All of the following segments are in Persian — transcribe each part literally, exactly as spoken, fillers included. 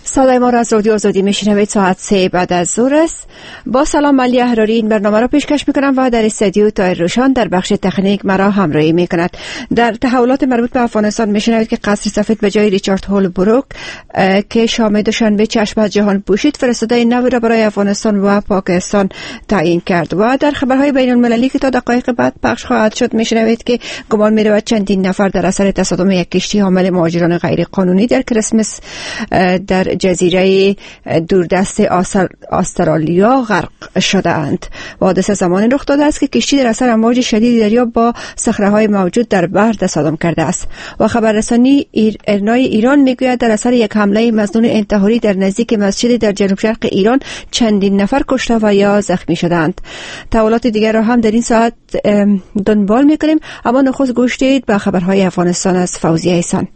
صدای ما را از رادیو آزادی میشنوید. ساعت سه بعد از ظهر است. با سلام، علی احراری این برنامه را پیشکش میکنم و در استودیو طاهر روشان در بخش تکنیک مرا همراهی میکند. در تحولات مربوط به افغانستان میشنوید که قصر سفید به جای ریچارد هولبروک که شام دوشنبه چشم از جهان پوشید فرستاده نوی را برای افغانستان و پاکستان تعیین کرد. و در خبرهای بین المللی که تا دقایق بعد پخش خواهد شد میشنوید که گمان میرود چندین نفر در اثر تصادم یک کشتی حامل مهاجران غیر قانونی در کریسمس در جزیره دوردست استرالیا غرق شدند. حادثه زمانی رخ داده است که کشتی در اثر امواج شدید دریا با صخره‌های موجود در بحر تصادم کرده است. و خبررسانی ارنای ایران میگوید در اثر یک حمله مظنون انتحاری در نزدیک مسجدی در جنوب شرق ایران چندین نفر کشته و یا زخمی شدند. تحولات دیگر را هم در این ساعت دنبال میکنیم، اما نخست گوش دهید به خبرهای افغانستان از فوزیه احسان.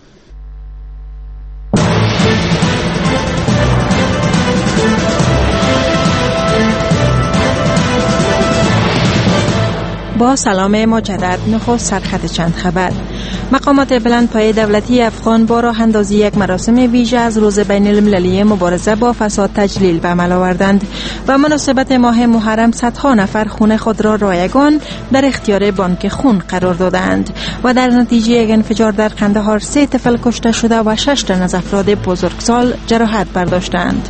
با سلام مجدد، نخست سرخط چند خبر. مقامات بلندپایه دولتی افغان با راه اندازی یک مراسم ویژه از روز بین المللی مبارزه با فساد تجلیل به عمل آوردند و مناسبت ماه محرم صدها نفر خون خود را رایگان در اختیار بانک خون قرار دادند و در نتیجه یک انفجار در قندهار سه طفل کشته شده و شش تن از افراد بزرگسال جراحت برداشتند.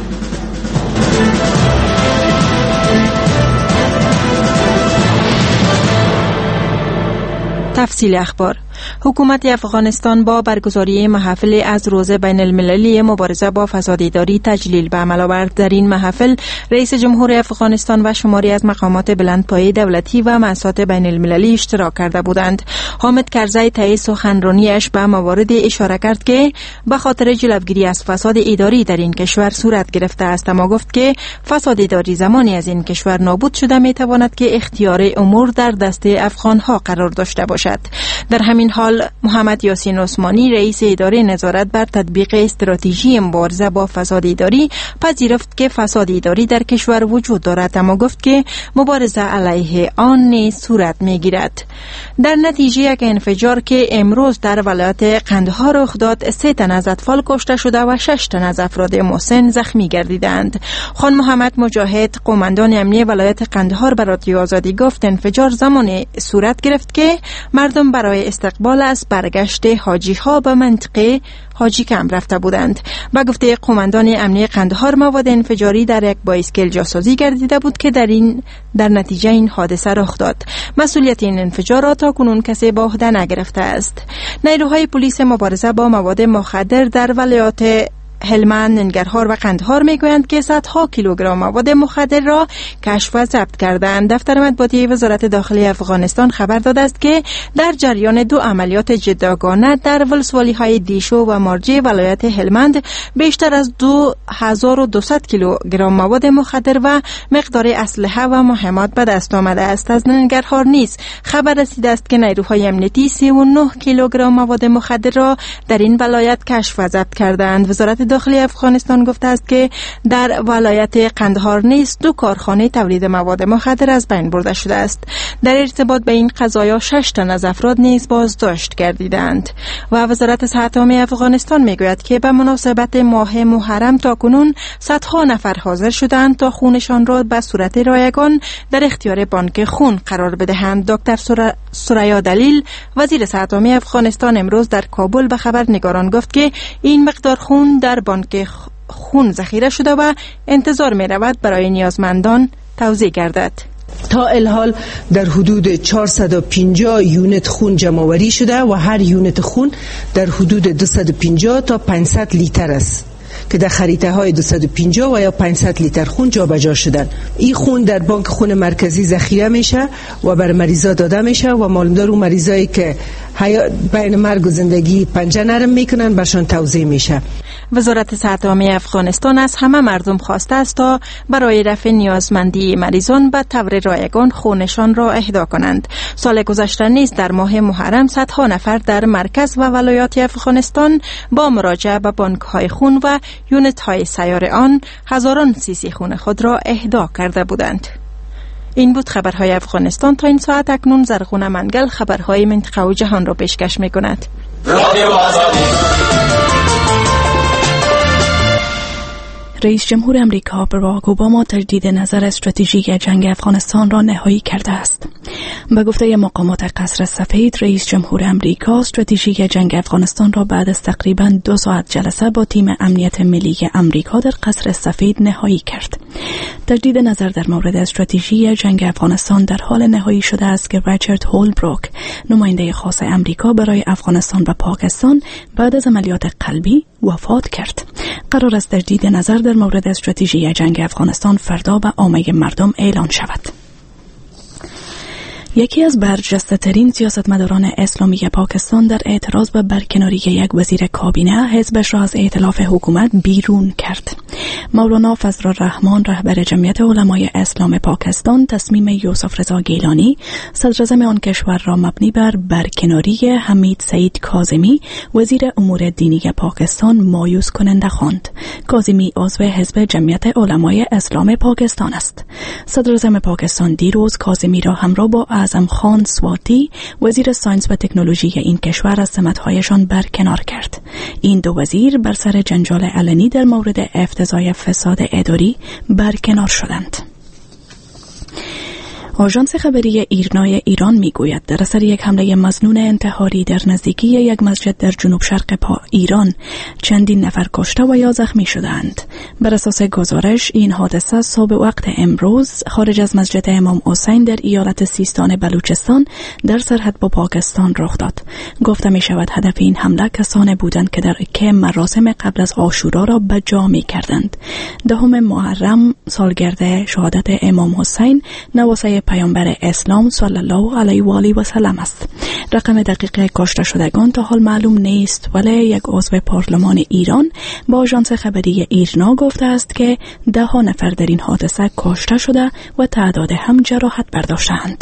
تفصیل اخبار. حکومت افغانستان با برگزاری محفل از روز بین المللی مبارزه با فساد اداری تجلیل به عمل آورد. در این محفل رئیس جمهور افغانستان و شماری از مقامات بلندپایه دولتی و مؤسسات بین المللی اشتراک کرده بودند. حامد کرزی طی سخنرانیش به موارد اشاره کرد که به خاطر جلوگیری از فساد اداری در این کشور صورت گرفته است، اما گفت که فساد اداری زمانی از این کشور نابود شده می تواند که اختیار امور در دست افغانها قرار داشته باشد. در همین حال محمد یاسین عثمانی رئیس اداره نظارت بر تطبیق استراتژی مبارزه با فساد اداری پذیرفت که فساد اداری در کشور وجود دارد، اما گفت که مبارزه علیه آن نیز صورت میگیرد. در نتیجه یک انفجار که امروز در ولایت قندهار رخ داد، سه تن از اطفال کشته شده و شش تن از افراد مسن زخمی گردیدند. خان محمد مجاهد قماندان امنیه ولایت قندهار به رادیو آزادی گفت انفجار زمانی صورت گرفت که مردم برای استقبال از برگشت حاجی ها به منطقه حاجی کم رفته بودند. با گفته قماندان امنیه قندهار مواد انفجاری در یک بایسکل جاسازی گردیده بود که در این در نتیجه این حادثه رخ داد. مسئولیت این انفجار را تا کنون کسی به عهده نگرفته است. نیروهای پلیس مبارزه با مواد مخدر در ولایات هلمند، ننگرهار و قندهار میگویند که صدها کیلوگرم مواد مخدر را کشف و ضبط کردند. دفتر مطبوعاتی وزارت داخلی افغانستان خبر داده است که در جریان دو عملیات جداگانه در ولسوالی‌های دیشو و مارجه ولایت هلمند بیشتر از دو هزار و دویست کیلوگرم مواد مخدر و مقدار اسلحه و مهمات به دست آمده است. از ننگرهار نیز خبر رسیده است که نیروهای امنیتی سی و نه کیلوگرم مواد مخدر را در این ولایت کشف و ضبط کردند. وزارت داخلی افغانستان گفته است که در ولایت قندهار نیز دو کارخانه تولید مواد مخدر از بین برده شده است. در ارتباط به این قضایا شش تن از افراد نیز بازداشت گردیدند. و وزارت صحت عامه افغانستان میگوید که به مناسبت ماه محرم تاکنون صدها نفر حاضر شدند تا خونشان را به صورت رایگان در اختیار بانک خون قرار بدهند. دکتر سر... سریا دلیل وزیر صحت عامه افغانستان امروز در کابل به خبرنگاران گفت که این مقدار خون در بانک خون ذخیره شده و انتظار می رود برای نیازمندان توزیع گردد. تا الحال در حدود چهارصد و پنجاه یونت خون جمع‌آوری شده و هر یونت خون در حدود دویست و پنجاه تا پانصد لیتر است که در خریطه های دویست و پنجاه و یا پانصد لیتر خون جابجا شدن. این خون در بانک خون مرکزی ذخیره میشه و بر مریضا داده میشه و معلوم دار اون مریضایی که بین مرگ و زندگی پنجه نرم میکنن برشان توزیع میشه. وزارت صحت عامه افغانستان از همه مردم خواسته است تا برای رفع نیازمندی مریضان به طور رایگان خونشان را اهدا کنند. سال گذشته نیز در ماه محرم صدها نفر در مرکز و ولایات افغانستان با مراجعه به بانک‌های خون و یونت‌های سیار آن هزاران سیسی خون خود را اهدا کرده بودند. این بود خبرهای افغانستان. تا این ساعت اکنون زرغونه منگل خبرهای منطقه و جهان را پیشکش می‌کند. رادیو آزادی رئیس جمهور امریکا باراک اوباما تجدید نظر استراتژی جنگ افغانستان را نهایی کرده است. به گفته مقامات قصر سفید، رئیس جمهور امریکا استراتژی جنگ افغانستان را بعد از تقریباً دو ساعت جلسه با تیم امنیت ملی امریکا در قصر سفید نهایی کرد. تجدید نظر در مورد استراتژی جنگ افغانستان در حال نهایی شده است که ریچارد هولبروک، نماینده خاص امریکا برای افغانستان و پاکستان، بعد از عملیات قلبی وفات کرد. قرار است تجدید نظر در مورد استراتژی جنگ افغانستان فردا به عامه مردم اعلان شود. یکی از برجسته‌ترین سیاستمداران اسلامی پاکستان در اعتراض به برکناری یک وزیر کابینه حزبش را از ائتلاف حکومت بیرون کرد. مولانا فضل الرحمن، رهبر جمعیت علمای اسلام پاکستان، تصمیم یوسف رضا گیلانی، صدراعظم آن کشور را مبنی بر برکناری حمید سعید کاظمی، وزیر امور دینی پاکستان، مایوس کننده خواند. کاظمی عضو حزب جمعیت علمای اسلام پاکستان است. صدراعظم پاکستان دیروز کاظمی را همراه با اعظم خان سواتی، وزیر ساینس و تکنولوژی این کشور، از سمت‌هایشان برکنار کرد. این دو وزیر بر سر جنجال علنی در مورد افتضاح فساد اداری برکنار شدند. آژانس خبری ایرنای ایران میگوید در اثر یک حمله مظنون انتحاری در نزدیکی یک مسجد در جنوب شرق پا ایران چندین نفر کشته و یا زخمی شدند. بر اساس گزارش این حادثه صبح وقت امروز خارج از مسجد امام حسین در ایالت سیستان بلوچستان در سرحد با پاکستان رخ داد. گفته می شود هدف این حمله کسانی بودند که در که مراسم قبل از عاشورا را به جا می کردند. دهم محرم، سالگرد شهادت امام حسین نواسه پیامبر اسلام صلی الله علیه و آله و سلم است. رقم دقیق کشته شدگان تا حال معلوم نیست، ولی یک عضو پارلمان ایران با آژانس خبری ایرنا گفته است که ده ها نفر در این حادثه کشته شده و تعداد هم جراحت برداشتند.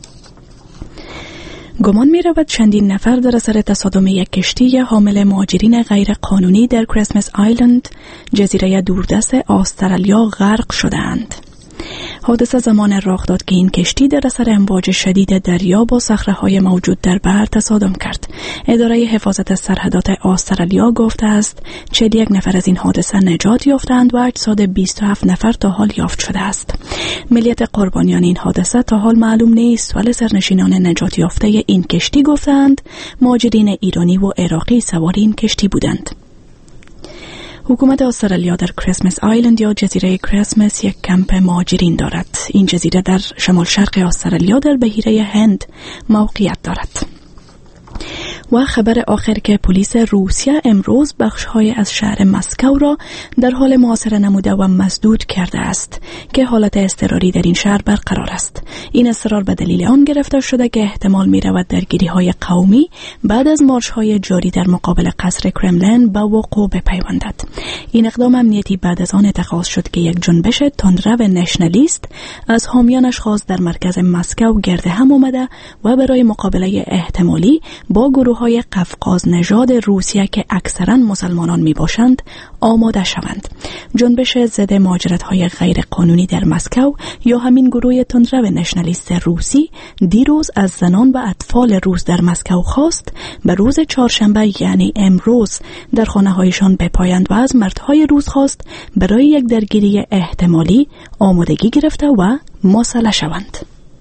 گمان می رود چندین نفر در اثر تصادم یک کشتی حامل مهاجرین غیر قانونی در کریسمس آیلند، جزیره دوردست استرالیا، غرق شدند. حادثه زمان رخ داد که این کشتی در اثر امواج شدید دریا با صخره‌های موجود در بحر تصادم کرد. اداره حفاظت سرحدات استرالیا گفته است چهل و یک نفر از این حادثه نجات یافتند و اجساد بیست و هفت نفر تا حال یافت شده است. ملیت قربانیان این حادثه تا حال معلوم نیست، ولی سرنشینان نجات یافته این کشتی گفتند مهاجرین ایرانی و عراقی سوار این کشتی بودند. حکومت استرالیا در کریسمس آیلند یا جزیره کریسمس یک کمپ مهاجرین دارد. این جزیره در شمال شرق استرالیا در بحیره هند موقعیت دارد. و خبر آخر که پلیس روسیه امروز بخش‌های از شهر مسکو را در حال محاصره نموده و مسدود کرده است که حالت اضطراری در این شهر برقرار است. این اضطرار به دلیل آن گرفته شده که احتمال می‌رود درگیری‌های قومی بعد از مارش‌های جاری در مقابل قصر کرملین به وقوع بپیوندد. این اقدام امنیتی بعد از آن اتخاذ شد که یک جنبش تندرو نشنالیست از حامیانش خواست در مرکز مسکو گرد هم آمده و برای مقابله احتمالی با گروه‌های قفقاز نژاد روسیه که اکثراً مسلمانان میباشند آماده شوند. جنبش ضد مهاجرت‌های غیر قانونی در مسکو یا همین گروه تندرو نشنالیست روسی دیروز از زنان و اطفال روس در مسکو خواست به روز چهارشنبه یعنی امروز در خانه‌هایشان بپایند و از مردهای روس خواست برای یک درگیری احتمالی آمادگی گرفته و مسلح شوند.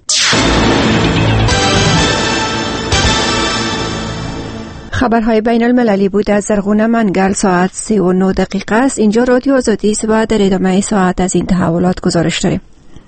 خبرهای بین المللی بود از زرغونه منگل. ساعت سی و نه دقیقه است. اینجا رادیو آزادی است و در ادامه ساعت از این تحولات گزارش داریم.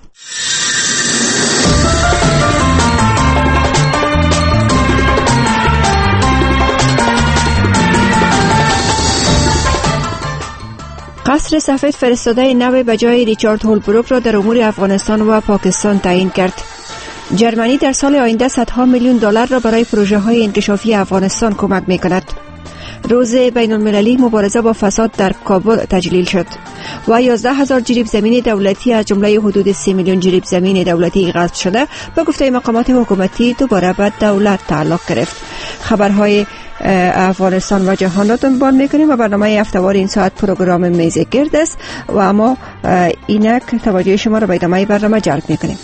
قصر سفید فرستاده نو به جای ریچارد هولبروک را در امور افغانستان و پاکستان تعیین کرد. جرمنی در سال آینده صدها میلیون دلار را برای پروژه های انکشافی افغانستان کمک می کند. روز بین المللی مبارزه با فساد در کابل تجلیل شد و یازده هزار جریب زمین دولتی از جمله حدود سی میلیون جریب زمین دولتی غصب شده به گفته مقامات حکومتی دوباره به دولت تعلق گرفت. خبرهای افغانستان و جهان را دنبال میکنیم و برنامه هفته‌وار این ساعت پروگرام میز گرد است و اما اینک توجه شما را به ادامه برنامه جلب میکنیم.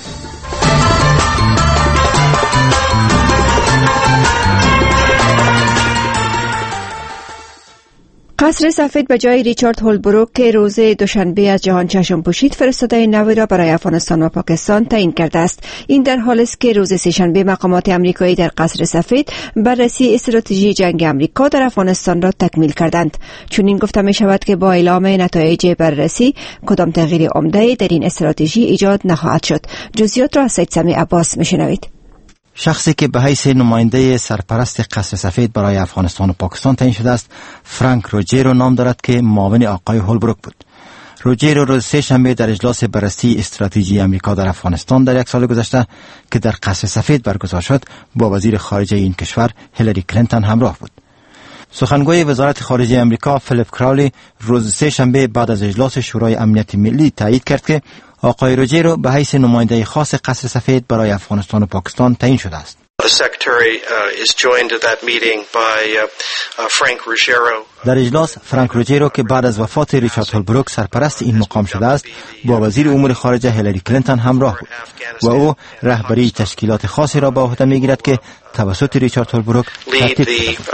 قصر سفید به جای ریچارد هولبروک که روز دوشنبه از جهان چشم پوشید فرستاده نوی را برای افغانستان و پاکستان تعیین کرده است. این در حالی است که روز سه‌شنبه مقامات امریکایی در قصر سفید بررسی استراتژی جنگ امریکا در افغانستان را تکمیل کردند. چون این گفته می شود که با اعلام نتایج بررسی کدام تغییر عمده در این استراتژی ایجاد نخواهد شد. جزئیات را از سید سمی عباس میشنوید. شخصی که به حیث نماینده سرپرست قصر سفید برای افغانستان و پاکستان تعیین شده است فرانک روجرو نام دارد که معاون آقای هولبروک بود. روجرو روز سه شنبه در اجلاس بررسی استراتژی امریکا در افغانستان در یک سال گذشته که در قصر سفید برگزار شد با وزیر خارجه این کشور هیلاری کلینتون همراه بود. سخنگوی وزارت خارجه امریکا فیلیپ کراولی روز سه شنبه بعد از اجلاس شورای امنیت ملی تایید کرد که آقای روجرو به حیث نماینده خاص قصر سفید برای افغانستان و پاکستان تعیین شده است. در اجلاس فرانک روجرو که بعد از وفات ریچارد هولبروک سرپرست این مقام شده است با وزیر امور خارجه هیلاری کلینتون همراه بود و او رهبری تشکیلات خاصی را به عهده میگیرد که توسط ریچارد هولبروک ترتیب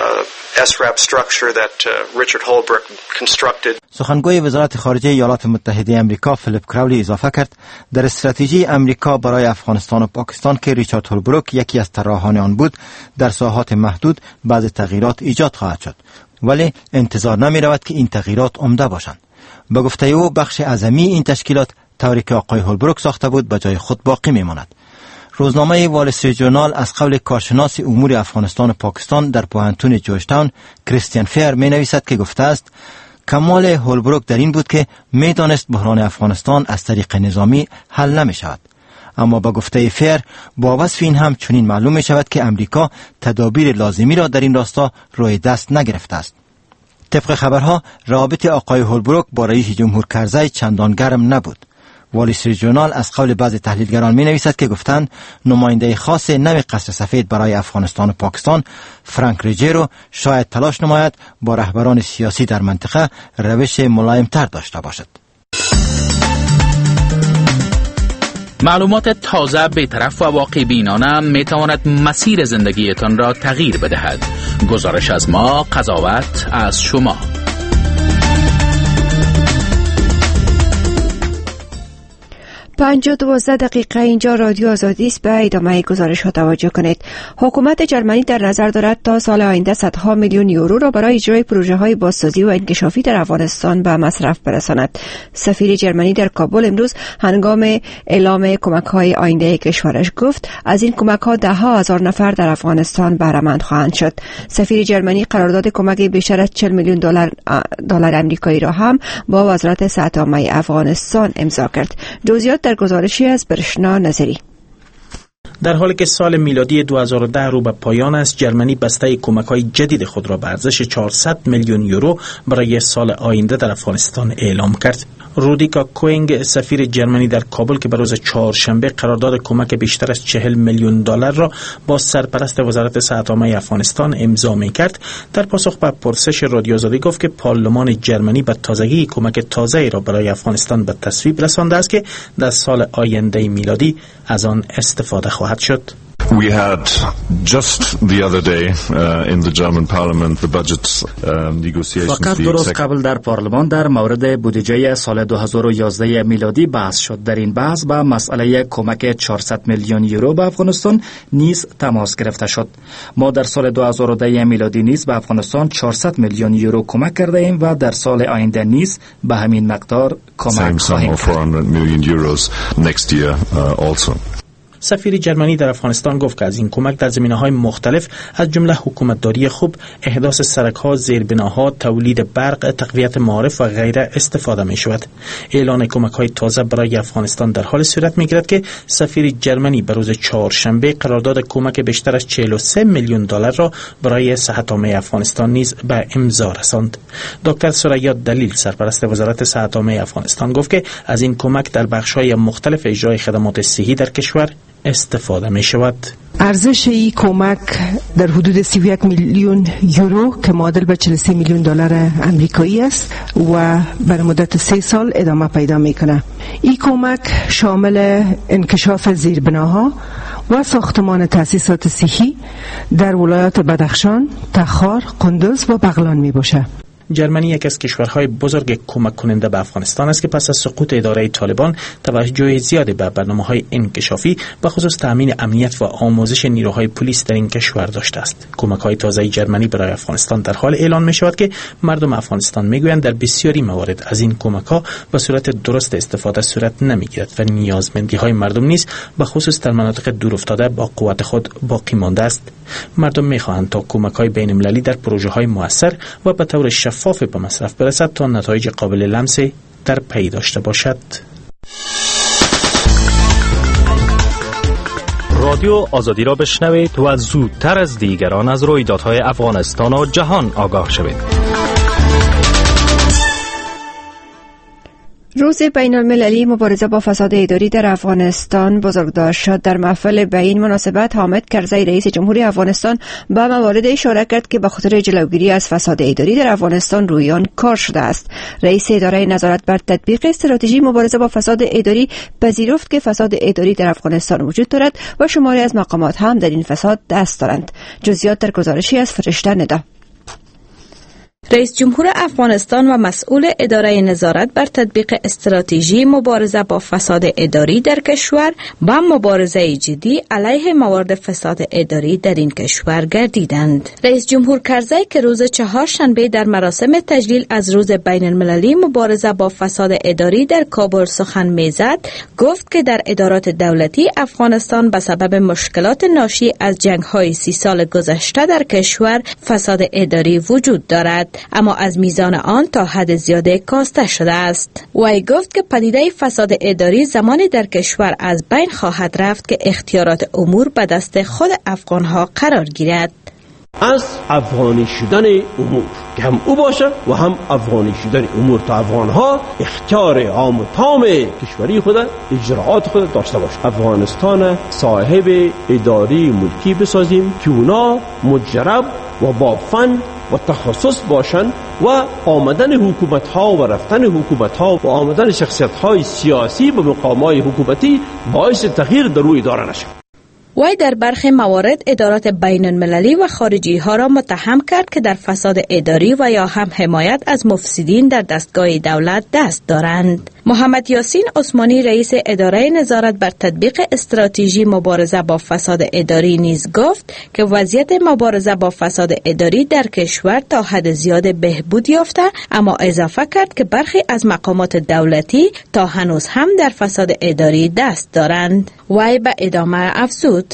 شده. سخنگوی وزارت خارجه ایالات متحده امریکا فیلیپ کراولی اضافه کرد در استراتژی امریکا برای افغانستان و پاکستان که ریچارد هولبروک یکی از طراحان آن بود در ساحات محدود بعض تغییرات ایجاد خواهد شد، ولی انتظار نمی رود که این تغییرات عمده باشند. به گفته او بخش اعظمی این تشکیلات طوری که آقای هولبروک ساخته بود به جای خود باقی می ماند. روزنامه وال استریت ژورنال از قول کارشناس امور افغانستان و پاکستان در پوهنتون جورج تاون کریستیان فیر می نویسد که گفته است کمال هولبروک در این بود که می دانست بحران افغانستان از طریق نظامی حل نمی شود. اما با گفته فیر با وصف این هم چنین معلوم می شود که امریکا تدابیر لازمی را در این راستا روی دست نگرفته است. طبق خبرها رابطه آقای هولبروک با رئیس جمهور کرزی چندان گرم نبود. وال استریت ژورنال از قول بعض تحلیلگران می نویسد که گفتند نماینده خاص نو قصر سفید برای افغانستان و پاکستان فرانک روجرو شاید تلاش نماید با رهبران سیاسی در منطقه روش ملایمتر داشته باشد. معلومات تازه بی‌طرف و واقع بینانه می تواند مسیر زندگیتان را تغییر بدهد. گزارش از ما، قضاوت از شما. پنج و دوازده دقیقه اینجا رادیو آزادی است. به ادامه گزارش ها توجه کنید. حکومت جرمنی در نظر دارد تا سال آینده صدها میلیون یورو را برای اجرای پروژه های بازسازی و انکشافی در افغانستان به مصرف برساند. سفیر جرمنی در کابل امروز هنگام اعلام کمک های آینده کشورش گفت از این کمک ها ده ها هزار نفر در افغانستان بهره مند خواهند شد. سفیر جرمنی قرارداد کمک بیشتر از چهل میلیون دلار دلار آمریکایی را هم با وزارت صحت عامه افغانستان امضا کرد. جزئیات در گزارشی از برشنا نظری. در حالی که سال میلادی دو هزار و ده رو به پایان است، جرمنی بسته کمک‌های جدید خود را به ارزش چهارصد میلیون یورو برای سال آینده در افغانستان اعلام کرد. رودیکا کوینگ سفیر جرمنی در کابل که به روز چهارشنبه قرارداد کمک بیشتر از چهل میلیون دلار را با سرپرست وزارت صحت عامه افغانستان امضا می‌کرد، در پاسخ به پرسش رادیو آزادی گفت که پارلمان جرمنی به تازگی کمک تازه‌ای را برای افغانستان به تصویب رسانده است که در سال آینده میلادی از آن استفاده خواهد شد. We had just the other day uh, in the German parliament the budget uh, negotiations. فقط دو روز قبل در پارلمان در مورد بودجه سال دو هزار و یازده میلادی بحث شد. در این بحث به مسئله کمک چهارصد میلیون یورو به افغانستان نیز تماس گرفته شد. ما در سال دو هزار و ده میلادی نیز به افغانستان چهارصد میلیون یورو کمک کرده ایم و در سال آینده نیز به همین مقدار کمک خواهیم کرد. سفیر جرمنی در افغانستان گفت که از این کمک در زمینه‌های مختلف از جمله حکومتداری خوب، احداث سرک‌ها، زیربناها، تولید برق، تقویت معارف و غیره استفاده می‌شود. اعلان کمک‌های تازه برای افغانستان در حال صورت می‌گیرد که سفیر جرمنی به روز چهارشنبه قرارداد کمک بیشتر از چهل و سه میلیون دلار را برای صحت عامه افغانستان نیز به امضا رساند. دکتر ثریا دلیل سرپرست وزارت صحت عامه افغانستان گفت که از این کمک در بخش‌های مختلف اجرای خدمات صحی در کشور استفاده می شود. ارزش این کمک در حدود سی و یک میلیون یورو که معادل به چهل و سه میلیون دلار آمریکایی است و بر مدت سه سال ادامه پیدا میکنه. این کمک شامل انکشاف زیربناها و ساختمان تأسیسات صحی در ولایات بدخشان، تخار، قندوز و بغلان می باشه. جرمنی یک از کشورهای بزرگ کمک کننده به افغانستان است که پس از سقوط اداره طالبان توجه زیادی به برنامه‌های انکشافی به خصوص تامین امنیت و آموزش نیروهای پلیس در این کشور داشته است. کمک‌های تازه جرمنی برای افغانستان در حال اعلان می‌شود که مردم افغانستان می‌گویند در بسیاری موارد از این کمک‌ها به صورت درست استفاده صورت نمی‌گیرد و نیازمندی‌های مردم نیز به خصوص در مناطق دورافتاده با قوت خود باقی مانده است. مردم می‌خواهند تا کمک‌های بین‌المللی در پروژه‌های مؤثر و به طور شفاف به مصرف برسد تا نتایج قابل لمسی در پی داشته باشد. رادیو آزادی را بشنوید و زودتر از دیگران از رویدادهای افغانستان و جهان آگاه شوید. روز بین المللی مبارزه با فساد اداری در افغانستان بزرگداشت شد. در محفل به این مناسبت حامد کرزی رئیس جمهوری افغانستان به موارد اشاره کرد که به خاطر جلوگیری از فساد اداری در افغانستان روی آن کار شده است. رئیس اداره نظارت بر تطبیق استراتژی مبارزه با فساد اداری پذیرفت که فساد اداری در افغانستان وجود دارد و شماری از مقامات هم در این فساد دست دارند. جزئیات در گزارشی از فرشته ندا. رئیس جمهور افغانستان و مسئول اداره نظارت بر تطبیق استراتژی مبارزه با فساد اداری در کشور با مبارزه جدی علیه موارد فساد اداری در این کشور گردیدند. رئیس جمهور کرزی که روز چهارشنبه در مراسم تجلیل از روز بین المللی مبارزه با فساد اداری در کابل سخن میزد، گفت که در ادارات دولتی افغانستان به سبب مشکلات ناشی از جنگ‌های سی سال گذشته در کشور فساد اداری وجود دارد، اما از میزان آن تا حد زیاده کاسته شده است. وی گفت که پدیده فساد اداری زمانی در کشور از بین خواهد رفت که اختیارات امور به دست خود افغانها قرار گیرد. از افغانی شدن امور که هم او باشه و هم افغانی شدن امور تا افغانها اختیار عام و تام کشوری خود اجراعات خود داشته باشه. افغانستان صاحب اداری ملکی بسازیم که اونا مجرب و با فن و تخصص باشند و آمدن حکومت ها و رفتن حکومت ها و آمدن شخصیت های سیاسی به مقام های حکومتی باعث تغییر در روی اداره نشد. وی در برخی موارد ادارات بین المللی و خارجی ها را متهم کرد که در فساد اداری و یا هم حمایت از مفسدین در دستگاه دولت دست دارند. محمد یاسین عثمانی رئیس اداره نظارت بر تطبیق استراتژی مبارزه با فساد اداری نیز گفت که وضعیت مبارزه با فساد اداری در کشور تا حد زیاد بهبود یافته، اما اضافه کرد که برخی از مقامات دولتی تا هنوز هم در فساد اداری دست دارند. وی به ادامه افزود: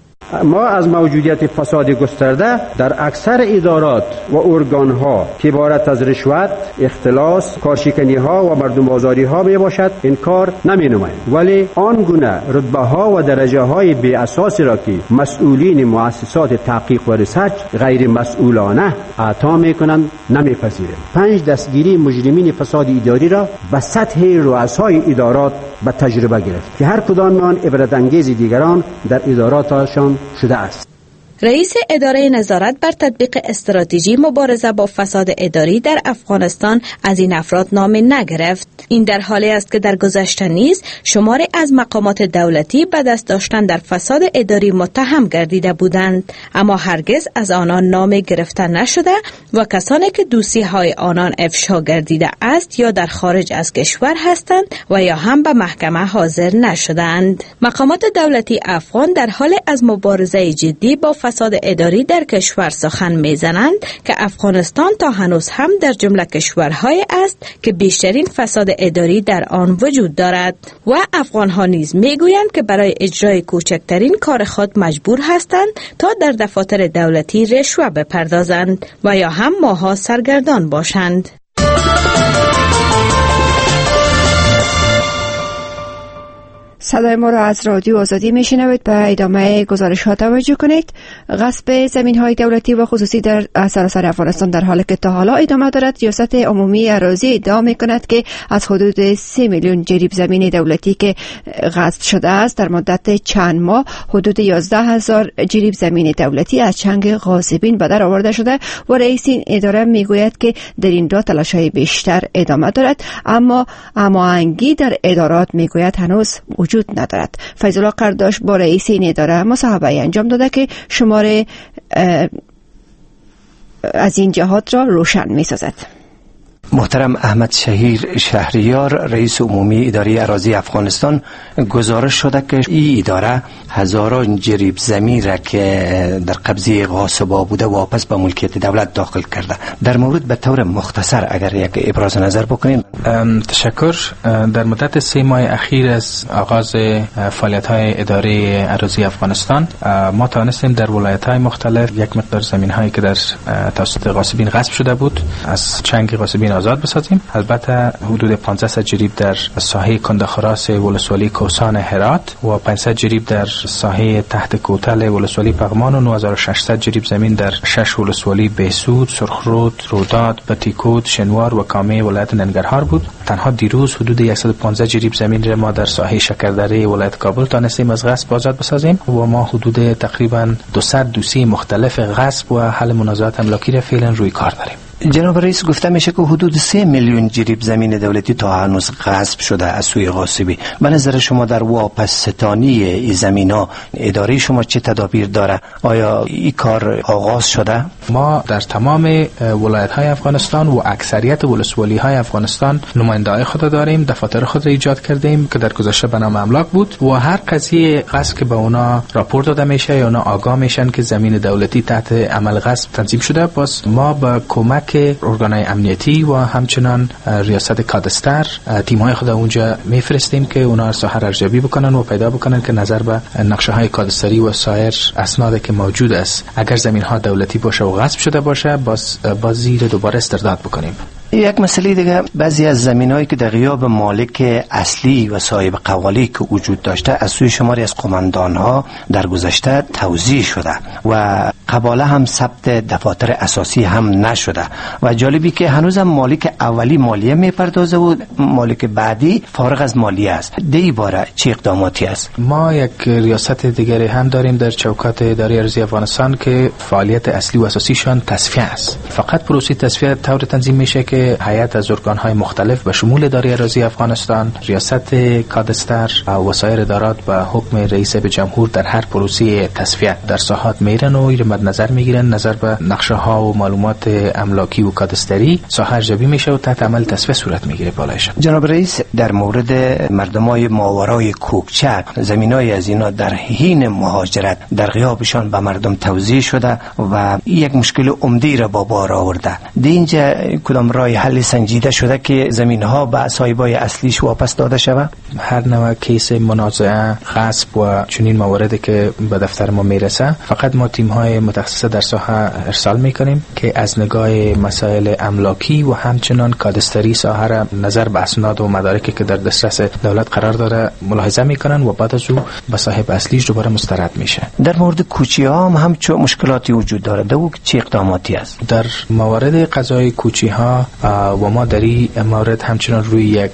ما از موجودیت فساد گسترده در اکثر ادارات و ارگان‌ها که عبارت از رشوت، اختلاس، کارشکنی‌ها و مردم بازاری ها می باشد انکار نمی نمایند، ولی آن گونه رتبه ها و درجه های بی اساسی را که مسئولین مؤسسات تحقیق و ریسرچ غیر مسئولانه اعطا می کنند نمی پذیریم. پنج دستگیری مجرمین فساد اداری را به سطح رؤسای ادارات به تجربه گرفت که هر کدام آن عبرت انگیز دیگران در اداراتشان شده است. رئیس اداره نظارت بر تطبیق استراتژی مبارزه با فساد اداری در افغانستان از این افراد نام نگرفت. این در حالی است که در گذشته نیز شماری از مقامات دولتی به دست داشتن در فساد اداری متهم گردیده بودند، اما هرگز از آنان نام گرفته نشده و کسانی که دوسیه های آنان افشا گردیده است یا در خارج از کشور هستند و یا هم به محکمه حاضر نشدند. مقامات دولتی افغان در حال از مبارزه جدی با فساد اداری در کشور سخن میزنند که افغانستان تا هنوز هم در جمله کشورهای است که بیشترین فساد اداری در آن وجود دارد و افغانها نیز میگویند که برای اجرای کوچکترین کار خود مجبور هستند تا در دفاتر دولتی رشوه بپردازند و یا هم ماها سرگردان باشند. صدای ما را از رادیو آزادی میشنوید. به ادامه گزارش ها توجه کنید. غصب زمین های دولتی و خصوصی در سراسر افغانستان در حالی که تا حالا ادامه دارد. ریاست عمومی اراضی ادعا میکند که از حدود سه میلیون جریب زمین دولتی که غصب شده است در مدت چند ماه حدود یازده هزار جریب زمین دولتی از چنگ غاصبین به در آورده شده و رئیس این اداره میگوید که در این راه تلاش‌های بیشتر ادامه دارد، اما هماهنگی در ادارات میگوید هنوز وجود ندارد. فیض الله قرداش با رئیس این اداره مصاحبه انجام داده که شماره از این جهات را روشن می سازد. محترم احمد شهیر شهریار، رئیس عمومی اداره اراضی افغانستان، گزارش شده که این اداره هزاران جریب زمین را که در قبضه غاصبا بوده واپس به ملکیت دولت داخل کرده. در مورد به طور مختصر اگر یک ابراز نظر بکنین. تشکر. در مدت سه ماه اخیر از آغاز فعالیت های اداره اراضی افغانستان ما توانستیم در ولایت های مختلف یک مقدار زمین هایی که در توسط غاصبین غصب شده بود از چنگ غاصبین آزاد بسازیم. البته حدود پانصد جریب در ساحه کندخراس ولسوالی کوسان هرات و پانصد جریب در ساحه تحت کوتل ولسوالی پغمان و نه هزار و ششصد جریب زمین در شش ولسوالی بهسود، سرخرود، روداد، بطیکود، شنوار و کامه ولایت ننگرهار بود. تنها دیروز حدود صد و پانزده جریب زمین را ما در ساحه شکردره ولایت کابل تانستیم از غصب آزاد بسازیم و ما حدود تقریبا دویست دوسیه مختلف غصب و حل منازعات املاکی را فعلا روی کار داریم. جناب رئیس، گفته میشه که حدود سه میلیون جریب زمین دولتی تا هنوز غصب شده از سوی غاصبی. به نظر شما در واپس ستانی این زمینا اداره شما چه تدابیر داره؟ آیا این کار آغاز شده؟ ما در تمام ولایت های افغانستان و اکثریت ولسوالی های افغانستان نماینده‌های خود داریم، دفاتر خود را ایجاد کردیم که در گذشته به نام املاک بود و هر قضیه غصب که به اونا راپور داده میشه یا اونا آگاه میشن که زمین دولتی تحت عمل غصب تنظیم شده، باز ما با کمک که ارگانهای امنیتی و همچنان ریاست کادستر تیم‌های خود اونجا میفرستیم که اونا ساحه را ارزیابی بکنن و پیدا بکنن که نظر به نقشه‌های کادستری و سایر اسنادی که موجود است اگر زمین‌ها دولتی باشه و غصب شده باشه باز باز زیر دوباره استرداد بکنیم. یک مسئله دیگه، بعضی از زمینایی که در غیاب مالک اصلی و صاحب قوالی که وجود داشته از سوی شماری از قماندان‌ها در گذشته توزیع شده و قباله هم ثبت دفاتر اساسی هم نشده و جالبی که هنوز هم مالک اولی مالیه میپردازه و مالک بعدی فارغ از مالیه است. دی باره چه اقداماتی است؟ ما یک ریاست دیگری هم داریم در چوکات اداره ارضی افغانستان که فعالیت اصلی و اساسیشان تصفیه است. فقط پروسه تصفیه طور تنظیم میشه که هیئت از ارگان‌های مختلف به شمول اداره اراضی افغانستان، ریاست کادستر و سایر ادارات به حکم رئیس جمهور در هر پروسه تصفیه در ساحات میرن و این مد نظر میگیرن، نظر به نقشه ها و معلومات املاکی و کادستری ساحه ارزیابی میشه و تحت عمل تصفیه صورت میگیره بالایش. جناب رئیس، در مورد مردمای ماورای کوکچه زمینای از اینا در حین مهاجرت در غیابشان به مردم توزیع شده و یک مشکل عمده را با بار آورده. اینجا کدام راه حل سنجیده شده که زمین‌ها به صاحبای اصلیش واپس داده شود؟ هر نوع کیس منازعه، غصب و چنین مواردی که به دفتر ما میرسه فقط ما تیم‌های متخصص در ساحه ارسال میکنیم که از نگاه مسائل املاکی و همچنان کادستری ساحه را نظر به اسناد و مدارکی که در دسترس دولت قرار داره ملاحظه میکنن و بعد از او به صاحب اصلیش دوباره مسترد میشه. در مورد کوچی‌ها هم همچون مشکلاتی وجود داره. دو چه اقداماتی است؟ در موارد قضای کوچی‌ها و ما در این مورد همچنان روی یک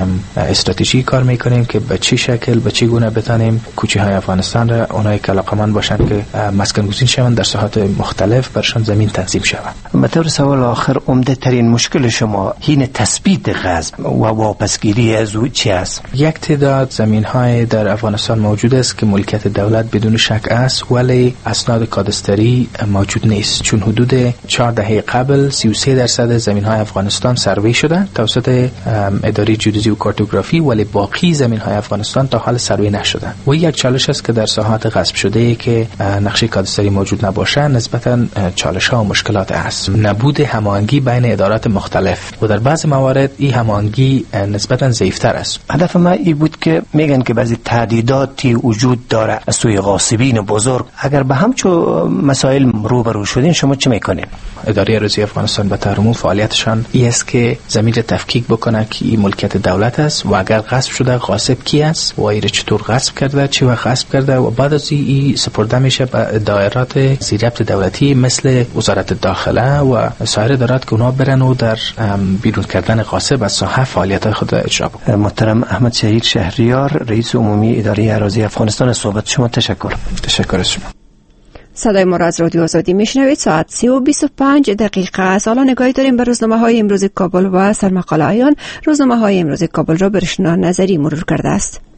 استراتژی کار میکنیم که به چه شکل به چه گونه بتانیم کوچی‌های افغانستان را اونایی که علاقمند باشن که مسکن گزین شوند در ساحات مختلف برشان زمین تنظیم شود. به طور سوال آخر، عمده ترین مشکل شما حین تثبیت غصب و واپسگیری از او چی است؟ یک تعداد زمین های در افغانستان موجود است که ملکیت دولت بدون شک است ولی اسناد کادستری موجود نیست، چون حدود چهار دهه قبل سی و سه درصد زمین های افغانستان سروی شده توسط اداره جیودزی و کارتوگرافی ولی باقی زمین های افغانستان تا حال سروی نشده و یک چالش است که در ساحات غصب شده که نقشه کادستری موجود نباشه نسبتاً چالش ها و مشکلات است. نبود هماهنگی بین ادارات مختلف و در بعض موارد این هماهنگی نسبتاً ضعیف‌تر است. هدف ما این بود که میگن که بعضی تهدیداتی وجود داره از سوی غاصبین بزرگ. اگر به همچون مسائل روبرو شدین شما چه میکنین؟ اداره اراضی افغانستان به طور عموم فعالیتشان این است که زمین را تفکیک بکنه که این ملکیت دولت است و اگر غصب شده غاصب کی است و این چطور غصب کرده، چه وقت غصب کرده و بعد از این سپرده میشه به دائرات زیربط دولتی مثل وزارت داخله و سایر ادارات که اونا برن و در بیرون کردن غاصب از ساحه فعالیت‌های خود اجرا بکنن. محترم احمد شهیر شهریار، رئیس عمومی اداره اراضی افغانستان، از صحبت شما تشکر. تشکر از شما. صدای ما را از رادیو آزادی میشنوید. ساعت سی و بیست و پنج دقیقه است. حالا نگاهی داریم به روزنامه های امروز کابل و سرمقاله آیان. روزنامه های امروز کابل را برشنا نظری مرور کرده است.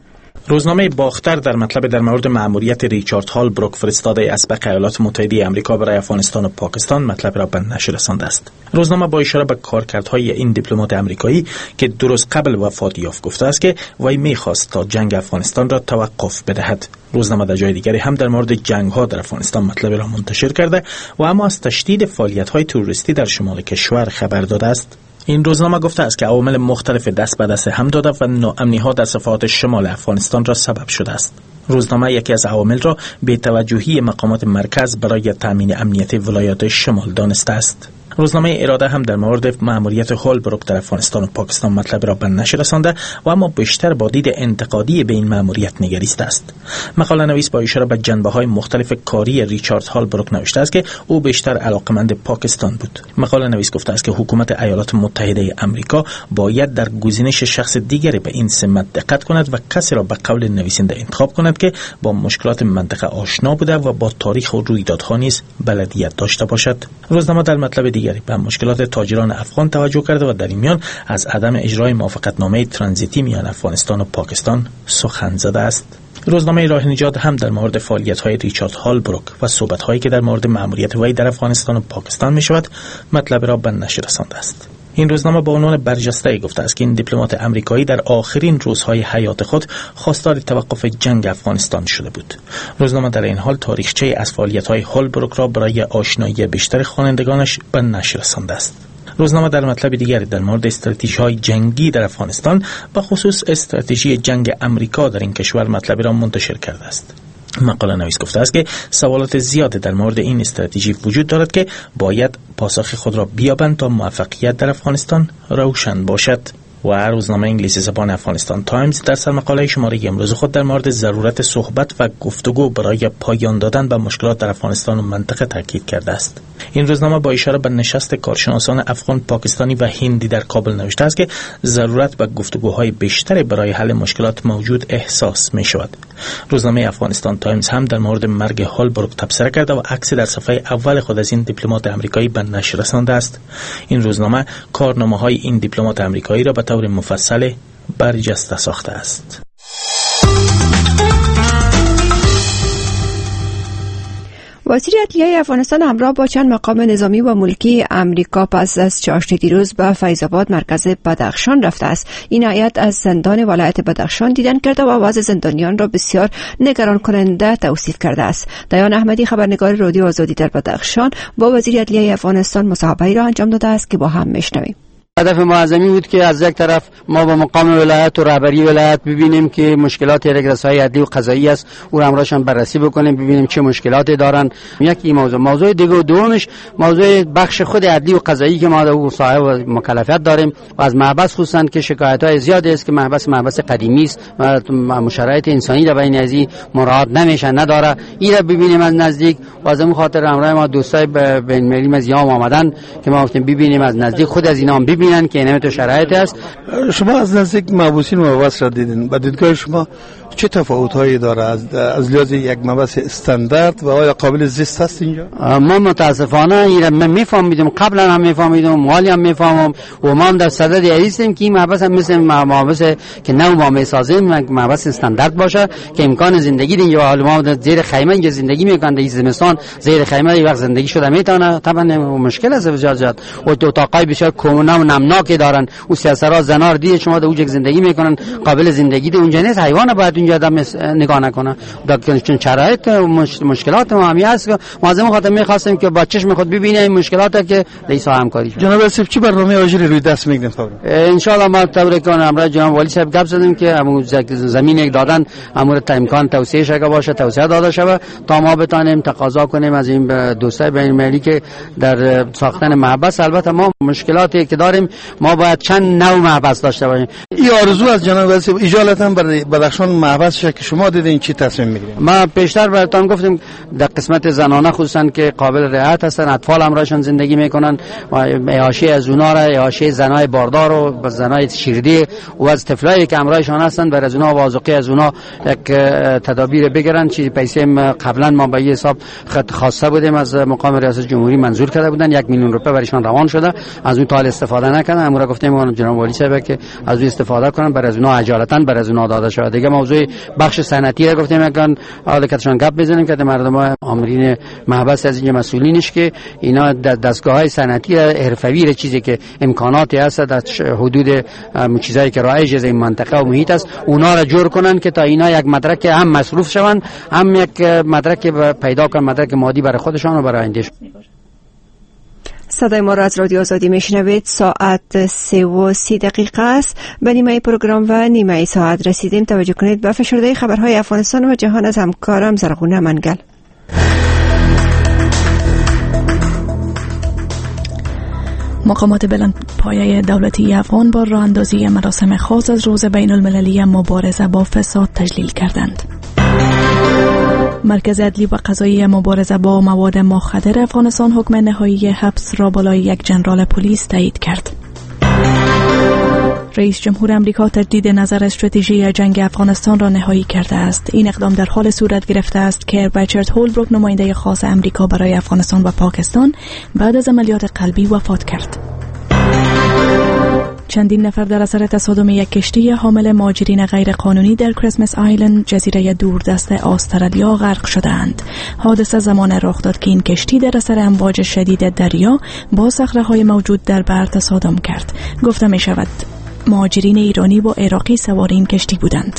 روزنامه باختر در مطلب در مورد مأموریت ریچارد هالبروک فرستاده اسبق ایالات متحده آمریکا برای افغانستان و پاکستان مطلب را به نشر رسانده است. روزنامه با اشاره به کارکردهای این دیپلمات آمریکایی که درست قبل وفات یافت گفته است که وی می‌خواست تا جنگ افغانستان را توقف بدهد. روزنامه در جای دیگری هم در مورد جنگ‌ها در افغانستان مطلب را منتشر کرده و اما از تشدید فعالیت‌های تروریستی در شمال کشور خبر داده است. این روزنامه گفته است که عوامل مختلف دست به دست هم داده و ناامنی‌ها در صفحات شمال افغانستان را سبب شده است. روزنامه یکی از عوامل را بی‌توجهی مقامات مرکز برای تامین امنیت ولایات شمال دانسته است. روزنامه اراده هم در مورد مأموریت هالبروک در افغانستان و پاکستان مطلب را به نشر رسانده و اما بیشتر با دید انتقادی به این مأموریت نگریسته است. مقاله نویس با اشاره به جنبه‌های مختلف کاری ریچارد هالبروک نوشته است که او بیشتر علاقمند پاکستان بود. مقاله نویس گفته است که حکومت ایالات متحده آمریکا باید در گزینش شخص دیگری به این سمت دقت کند و کسی را به قول نویسنده انتخاب کند که با مشکلات منطقه آشنا بوده و با تاریخ و رویدادها نیز بلدیت داشته باشد. روزنامه در مطلب دیگری به مشکلات تاجران افغان توجه کرده و در این میان از عدم اجرای موافقتنامه ترانزیتی میان افغانستان و پاکستان سخن زده است. روزنامه راه نجات هم در مورد فعالیت‌های ریچارد هالبروک و صحبت‌هایی که در مورد مأموریت وی در افغانستان و پاکستان می‌شود مطلب را به نشر رسانده است. این روزنامه با عنوان برجسته گفته است که این دیپلمات آمریکایی در آخرین روزهای حیات خود خواستار توقف جنگ افغانستان شده بود. روزنامه در این حال تاریخچه از فعالیت‌های هالبروک را برای آشنایی بیشتر خوانندگانش به نشر رسانده است. روزنامه در مطلب دیگری در مورد استراتژی‌های جنگی در افغانستان و خصوص استراتژی جنگ آمریکا در این کشور مطلبی را منتشر کرده است. مقاله نویس گفته است که سوالات زیاد در مورد این استراتژی وجود دارد که باید پاسخ خود را بیابند تا موفقیت در افغانستان روشن باشد. و روزنامه انگلیسی زبان افغانستان تایمز در سرمقاله شماره امروز خود در مورد ضرورت صحبت و گفتگو برای پایان دادن به مشکلات در افغانستان و منطقه تاکید کرده است. این روزنامه با اشاره به نشست کارشناسان افغان، پاکستانی و هندی در کابل نوشته است که ضرورت به گفتگوهای بیشتر برای حل مشکلات موجود احساس می شود. روزنامه افغانستان تایمز هم در مورد مرگ هالبروک تبصره کرده و عکس در صفحه اول خود از این دیپلمات آمریکایی به نشر رسانده است. این روزنامه کارنامه‌های این دیپلمات آمریکایی را به طور مفصل برجسته ساخته است. وزیر عدلیه افغانستان همراه با چند مقام نظامی و ملکی امریکا پس از چاشت دیروز به فیض‌آباد مرکز بدخشان رفته است. این هیئت از زندان ولایت بدخشان دیدن کرده و وضع زندانیان را بسیار نگران کننده توصیف کرده است. دیان احمدی خبرنگار رادیو آزادی در بدخشان با وزیر عدلیه افغانستان مصاحبه‌ای را انجام داده است که با هم میشنویم. هدف معظمی بود که از یک طرف ما با مقام ولایت و رهبری ولایت ببینیم که مشکلات رسای عدلی و قضایی است، او را امرشان بررسی بکنیم، ببینیم چه مشکلاتی دارن. یکی موضوع موضوع دیگه و دومش موضوع بخش خود عدلی و قضایی که ما در او صاحب مکلفیت داریم و از محبس خصوصا که شکایت‌های زیادی است که محبس محبس قدیمی است و مشارکت انسانی در بین ازی مراعات نمیشه نداره. این را ببینیم از نزدیک و از اون خاطر همراه ما دوستای بین المللی از یام آمدن که ما گفتیم ببینیم از نزدیک، خود از اینا ببینیم که اینه تو شرایط است. شما از نزدیک محبوسین و محبس را دیدین، با دیدگاه شما چه تفاوت‌هایی داره از از لحاظ یک محبس استاندارد و آیا قابل زیست است اینجا؟ ما متاسفانه این ما میفهمیدیم، قبلا هم میفهمیدیم، مالی هم میفهمم و ما هم در صدد هستیم که این محبس هم مثل محبس که نو ما میسازیم محبس استاندارد باشه که امکان زندگی اینجا حال ما در زیر خیمه اینجا زندگی میکنن، در زمستان زیر خیمه یک وقت زندگی شده میتونه. طبعا مشکل است بسیار و اتاقای بسیار کمونه و نمناکی دارن. او سیاسرا زنار دید شما در اونجا زندگی میکنن قابل زندگی ده اونجا نیست، حیوان باید اونجا آدم نگاه نکنه. در چون شرایط مشکلات ما هم هست که ما از خاطر میخواستیم که با چشم خود ببینیم این مشکلات که لیسا همکاری. جناب اسیف چی برنامه آجری روی دست میگیرن فورا؟ ان شاء الله ما تبریک کنم امروز جناب والی صاحب گپ زدیم که همون زمین یک دادن امور امکان توسعه شده باشه، توسعه داده شده تا ما بتونیم تقاضا کنیم از این دوستای بین المللی که در ساختن محبس. البته ما مشکلاتی که داریم ما باید چند نوع محبس داشته باشیم. این آرزو از جناب اسیف اجالتا برای بدخشان محبس که شما دیدین چی تصمیم میگیرین؟ ما پیشتر براتون گفتیم در قسمت زنانه خصوصا که قابل رعایت هستن، اطفال همراهشون زندگی میکنن و اعاشه از اونها را اعاشه زنای باردار و زنای شیردی و از طفلایی که همراهشون هستن برای از اونها واثقی از اونها یک تدابیر بگیرن. چیزی پیسه قبلا ما به حساب خط خواسته بودیم از مقام ریاست جمهوری منظور کرده بودن، یک میلیون روپیه برایشان روان شده، از اون تا استفاده نکردن. امورا گفتیم ما جناب والی صاحب که از او استفاده کنن، برای از اونها عجالتا برای از اونها داده شده. دیگه موضوع بخش صنعتی را گفتیم که حالتشان گپ بزنیم که مردم آمرین محبس از این مسئولینش که اینا دستگاه‌های صنعتی حرفه‌ای چیزی که امکاناتی هست در حدود چیزایی که رایج از این منطقه و محیط است اونا را جور کنن که تا اینا یک مدرک هم مصروف شوند، هم یک مدرک پیدا کنن، مدرک مادی برای خودشان و برای آیندهشون. صدای ما را از رادیو آزادی میشنوید. ساعت سه و سی دقیقه است. به نیمه پروگرام و نیمه ساعت رسیدیم. توجه کنید به فشرده خبرهای افغانستان و جهان از همکارم زرغونه منگل. مقامات بلند پایه دولتی افغان با راه اندازی مراسم خاص از روز بین المللی مبارزه با فساد تجلیل کردند. مرکز عدلی و قضایی مبارزه با مواد مخدر افغانستان حکم نهایی حبس را بالای یک جنرال پلیس تایید کرد. رئیس جمهور امریکا تجدید نظر استراتژی جنگ افغانستان را نهایی کرده است. این اقدام در حال صورت گرفته است که ریچارد هولبروک نماینده خاص امریکا برای افغانستان و پاکستان بعد از عملیات قلبی وفات کرد. چندین نفر در اثر تصادم یک کشتی حامل مهاجرین غیرقانونی در کریسمس آیلند جزیره دوردست استرالیا غرق شدند. حادثه زمان رخ داد که این کشتی در اثر امواج شدید دریا با صخره‌های موجود در بر تصادم کرد. گفته می شود مهاجرین ایرانی و عراقی سوار این کشتی بودند.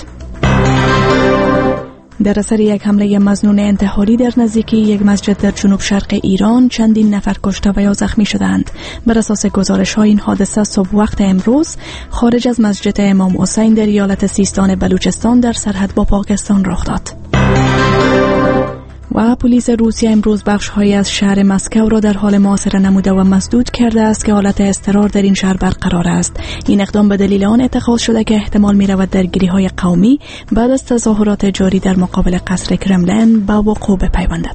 در اثر یک حمله مظنون انتحاری در نزدیکی یک مسجد در جنوب شرق ایران چندین نفر کشته و یا زخمی شدند. بر اساس گزارش‌ها این حادثه صبح وقت امروز خارج از مسجد امام حسین در ایالت سیستان بلوچستان در سرحد با پاکستان رخ داد. و پلیس روسیه امروز بخش‌هایی از شهر مسکو را در حال محاصره نموده و مسدود کرده است که حالت اضطرار در این شهر برقرار است. این اقدام به دلیل آن اتخاذ شده که احتمال می‌رود درگیری‌های قومی بعد از تظاهرات جاری در مقابل قصر کرملین به وقوع بپیوندد.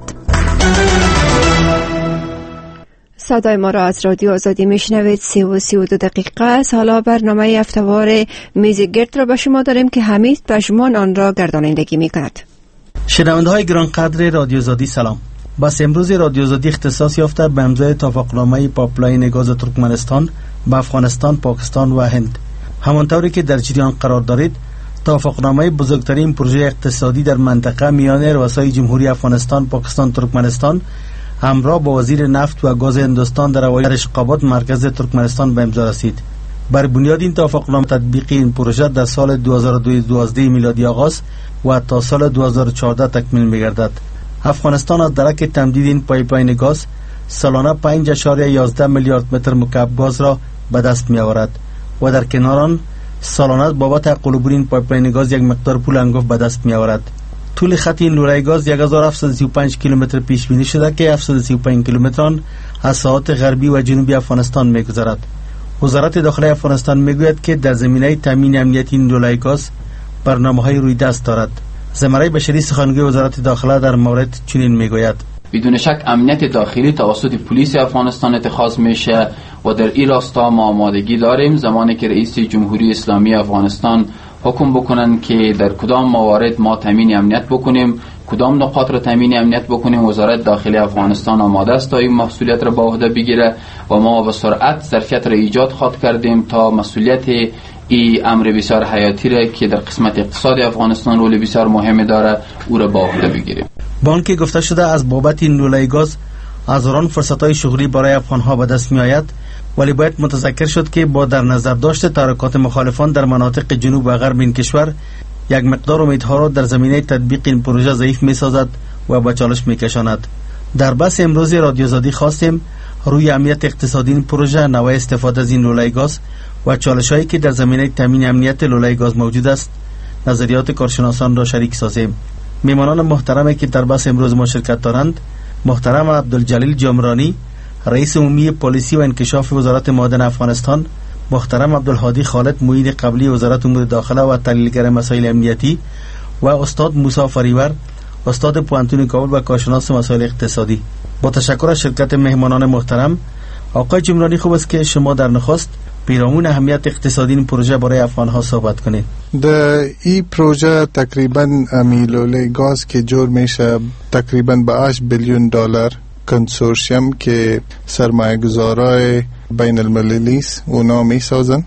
صدای ما را از رادیو آزادی میشنوید. سی و سی و دو دقیقه است. حالا برنامه هفته‌وار میز گرد را به شما داریم که حمید پژمان آن را گردانندگی می‌کند. شنونده های گرانقدر رادیو آزادی سلام. بس امروز رادیو آزادی اختصاص یافته به امضای توافقنامه پایپلاین گاز ترکمنستان به افغانستان، پاکستان و هند. همانطوری که در جریان قرار دارید، توافقنامه بزرگترین پروژه اقتصادی در منطقه میان رؤسای جمهوری افغانستان، پاکستان، ترکمنستان همراه با وزیر نفت و گاز هندوستان در اوایل اشقابات مرکز ترکمنستان به امضا رسید. بر بنیاد این توافقنامه تطبیق این پروژه در سال دو هزار و دوازده میلادی آغاز و تا سال دو هزار و چهارده تکمیل می‌گردد. افغانستان از درک تمدید این پایپلاین گاز سالانه پنج اشاریه یازده میلیارد متر مکعب گاز را به دست می‌آورد و در کنار آن سالانه بابت قلوبور این پایپلاین گاز یک مقدار پول انگفت به دست می‌آورد. طول خط این لوله گاز یک هزار و هفتصد و سی و پنج کیلومتر پیش بینی شده که هفتصد و سی و پنج کیلومتر آن از ساحات غربی و جنوبی افغانستان می‌گذرد. وزارت داخلی افغانستان میگوید که در زمینه تامین امنیت این لوله گاز برنامه‌های روی دست دارد. زمره بشری سخنگوی وزارت داخله در مورد چنین میگوید: بدون شک امنیت داخلی توسط پلیس افغانستان اتخاذ میشه و در این راستا ما آمادگی داریم زمانی که رئیس جمهوری اسلامی افغانستان حکم بکنن که در کدام موارد ما تامین امنیت بکنیم، کدام نقاط را تامین امنیت بکنیم. وزارت داخلی افغانستان آماده است تا این مسئولیت را به عهده بگیره و ما به سرعت ظرفیت را ایجاد خواهد کردیم تا مسئولیت این امر بسیار حیاتی را که در قسمت اقتصاد افغانستان رول بسیار مهمی داره او را به عهده بگیریم. بانک گفته شده از بابت این لوله گاز از آن فرصت‌های شغلی برای افغان‌ها به دست می‌آید، ولی باید متذکر شد که با در نظر داشت تحرکات مخالفان در مناطق جنوب و غرب این کشور یک مقدار امیدها را در زمینه تطبیق این پروژه ضعیف می‌سازد و به چالش می‌کشاند. در بحث امروز رادیو آزادی خواستیم روی امنیت اقتصادی این پروژه، نوع استفاده از این لوله گاز و چالش‌هایی که در زمینه تامین امنیت لوله گاز موجود است نظریات کارشناسان را شریک سازیم. میهمانان محترمی که در بحث امروز ما شرکت دارند: محترم عبدالجلیل جمرانی، رئیس عمومی پلیسی و انکشاف وزارت معدن افغانستان، محترم عبدالهادی خالد، معین قبلی وزارت امور داخله و تحلیلگر مسائل امنیتی، و استاد موسی فریور، استاد پوهنتون کابل و کارشناس مسائل اقتصادی. با تشکر از شرکت مهمانان محترم، آقای جمرانی خوب است که شما در نخست پیرامون اهمیت اقتصادی این پروژه برای افغان‌ها صحبت کنید. در این پروژه تقریبا امی لوله گاز که جور میشه تقریبا به هشت بیلیون دلار کنسورشیم که سرمایه گذارای بین المللی است، اونا می سازن.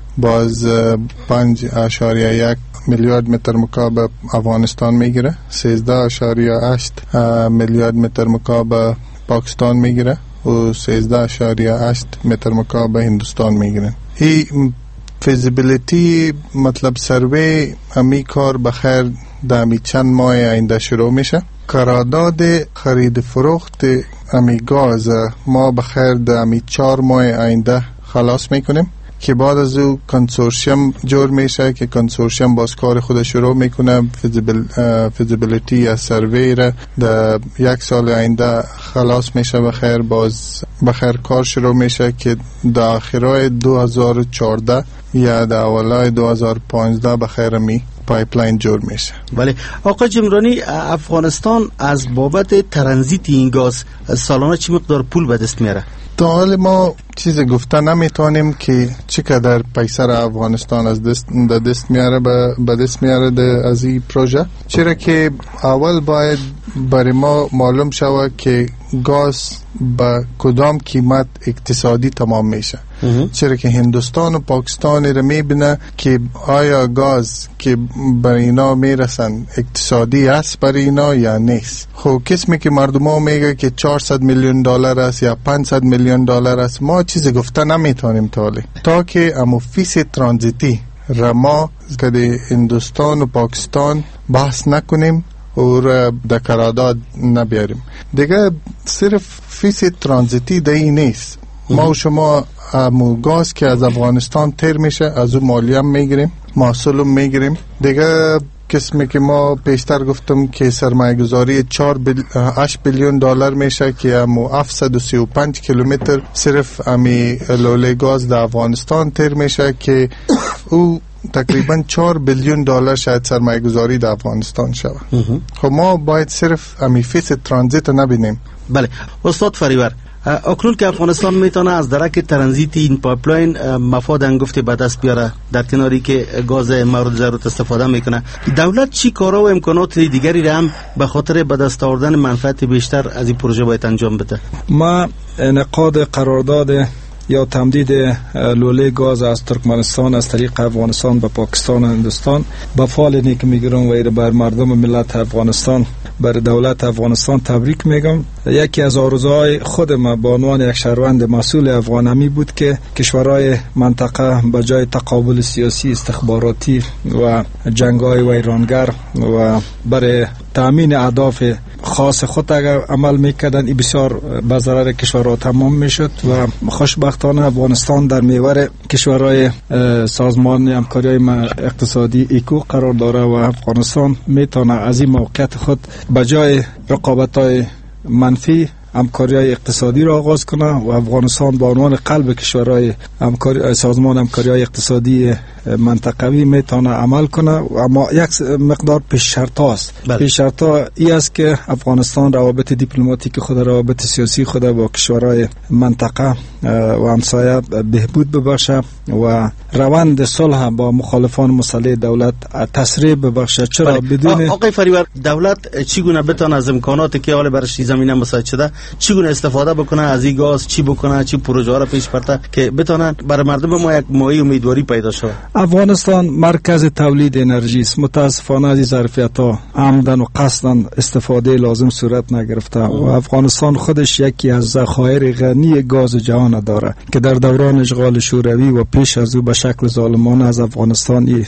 باز پنج اشاریه یک میلیارد متر مکعب افغانستان میگیره، سیزده اشاریه هشت میلیارد متر مکعب پاکستان میگیره و سیزده اشاریه هشت متر مکعب هندوستان میگیره. این فیزیبیلیتی مطلب سروی امی کار بخیر دمی چند ماه آینده شروع میشه. قرارداد خرید فروخت امی گاز ما بخیر دمی چهار ماه آینده خلاص میکنیم که بعد از او کنسورشیم جور میشه که کنسورشیم باز کار خود شروع میکنه. فیزیبل فیزیبیلیتی یا سروی را در یک سال آینده خلاص میشه بخیر، باز بخیر کار شروع میشه که در آخرای دو هزار و چهارده یا در اولای دو هزار و پانزده بخیر می پایپلاین جور میشه. بله آقای جمرانی، افغانستان از بابت ترانزیت این گاز سالانه چی مقدار پول به دست میاره؟ تا حال ما چیز گفته نمیتونیم که چقدر پیسر افغانستان از دست به دست میاره به دست میاره از این پروژه، چرا که اول باید برای ما معلوم شود که گاز با کدام قیمت اقتصادی تمام میشه. چرا که هندوستان و پاکستان رو میبینه که آیا گاز که برای اینا میرسن اقتصادی است برای اینا یا نیست. خب کسی که مردم ها میگه که چهارصد میلیون دلار است یا پانصد میلیون دلار است، ما چیزی گفته نمیتونیم تالی تا که امو فیس ترانزیتی را ما که هندوستان و پاکستان بحث نکنیم و در قرارداد نبیاریم. دیگه صرف فیس ترانزیتی دی نیست. ما و شما امو گاز که از افغانستان تیر میشه از او مالیه میگیریم، محصول میگیریم. دیگه قسمی که ما پیشتر گفتم که سرمایه گذاری چهار بل... هشت بیلیون دلار میشه که امو هفتصد و سی و پنج کیلومتر صرف امی لوله گاز در افغانستان تیر میشه که او تقریبا چهار بیلیون دلار شاید سرمایه گذاری در افغانستان شود. خب ما باید صرف امی فیس ترانزیت نبینیم. بله استاد فریور، اکنون که افغانستان میتونه از درک ترانزیت این پایپلاین مفاد انگفت به دست بیاره در کناری که گاز مورد ضرورت استفاده میکنه، دولت چی کارا و امکانات دیگری را هم به خاطر به دست آوردن منفعت بیشتر از این پروژه باید انجام بده؟ ما انعقاد قرارداد یا تمدید لوله گاز از ترکمنستان از طریق افغانستان به پاکستان و هندوستان با فعال نیک میگیرم و ایره بر مردم ملت افغانستان، بر دولت افغانستان تبریک میگم. یکی از آرزوهای خود ما به عنوان یک شهروند مسئول افغانمی بود که کشورهای منطقه به جای تقابل سیاسی، استخباراتی و جنگ‌های ویرانگر و برای تامین اهداف خاص خود اگر عمل میکردن، این بسیار به ضرر کشورها تمام میشد و خوشبختانه افغانستان در محور کشورهای سازمان همکاری اقتصادی ایکو قرار داره و افغانستان میتونه از این موقعیت خود به جای رقابت‌های منفی همکاری اقتصادی را آغاز کنه و افغانستان به عنوان قلب کشورهای همکاری سازمان همکاری اقتصادی منطقوی میتونه عمل کنه. اما یک مقدار پیش شرط است. پیش شرط ای است که افغانستان روابط دیپلماتیک خود، روابط سیاسی خود با کشورهای منطقه و همسایه بهبود ببخشه و روند صلح با مخالفان مسلح دولت تسریع ببخشه. چرا بدون آقای فریور، دولت چگونه بتونه از امکاناتی که حال برش زمینه مساعد شده چگونه استفاده بکنه از این گاز، چی بکنه، چی پروژه ها را پیش برده که بتونن برای مردم ما یک مایه امیدواری پیدا شود؟ افغانستان مرکز تولید انرژی است. متاسفانه از ظرفیت ها عمدن و قصدن استفاده لازم صورت نگرفته و افغانستان خودش یکی از ذخایر غنی گاز جهان داره که در دوران اشغال شوروی و پیش از او به شکل ظالمانه از افغانستان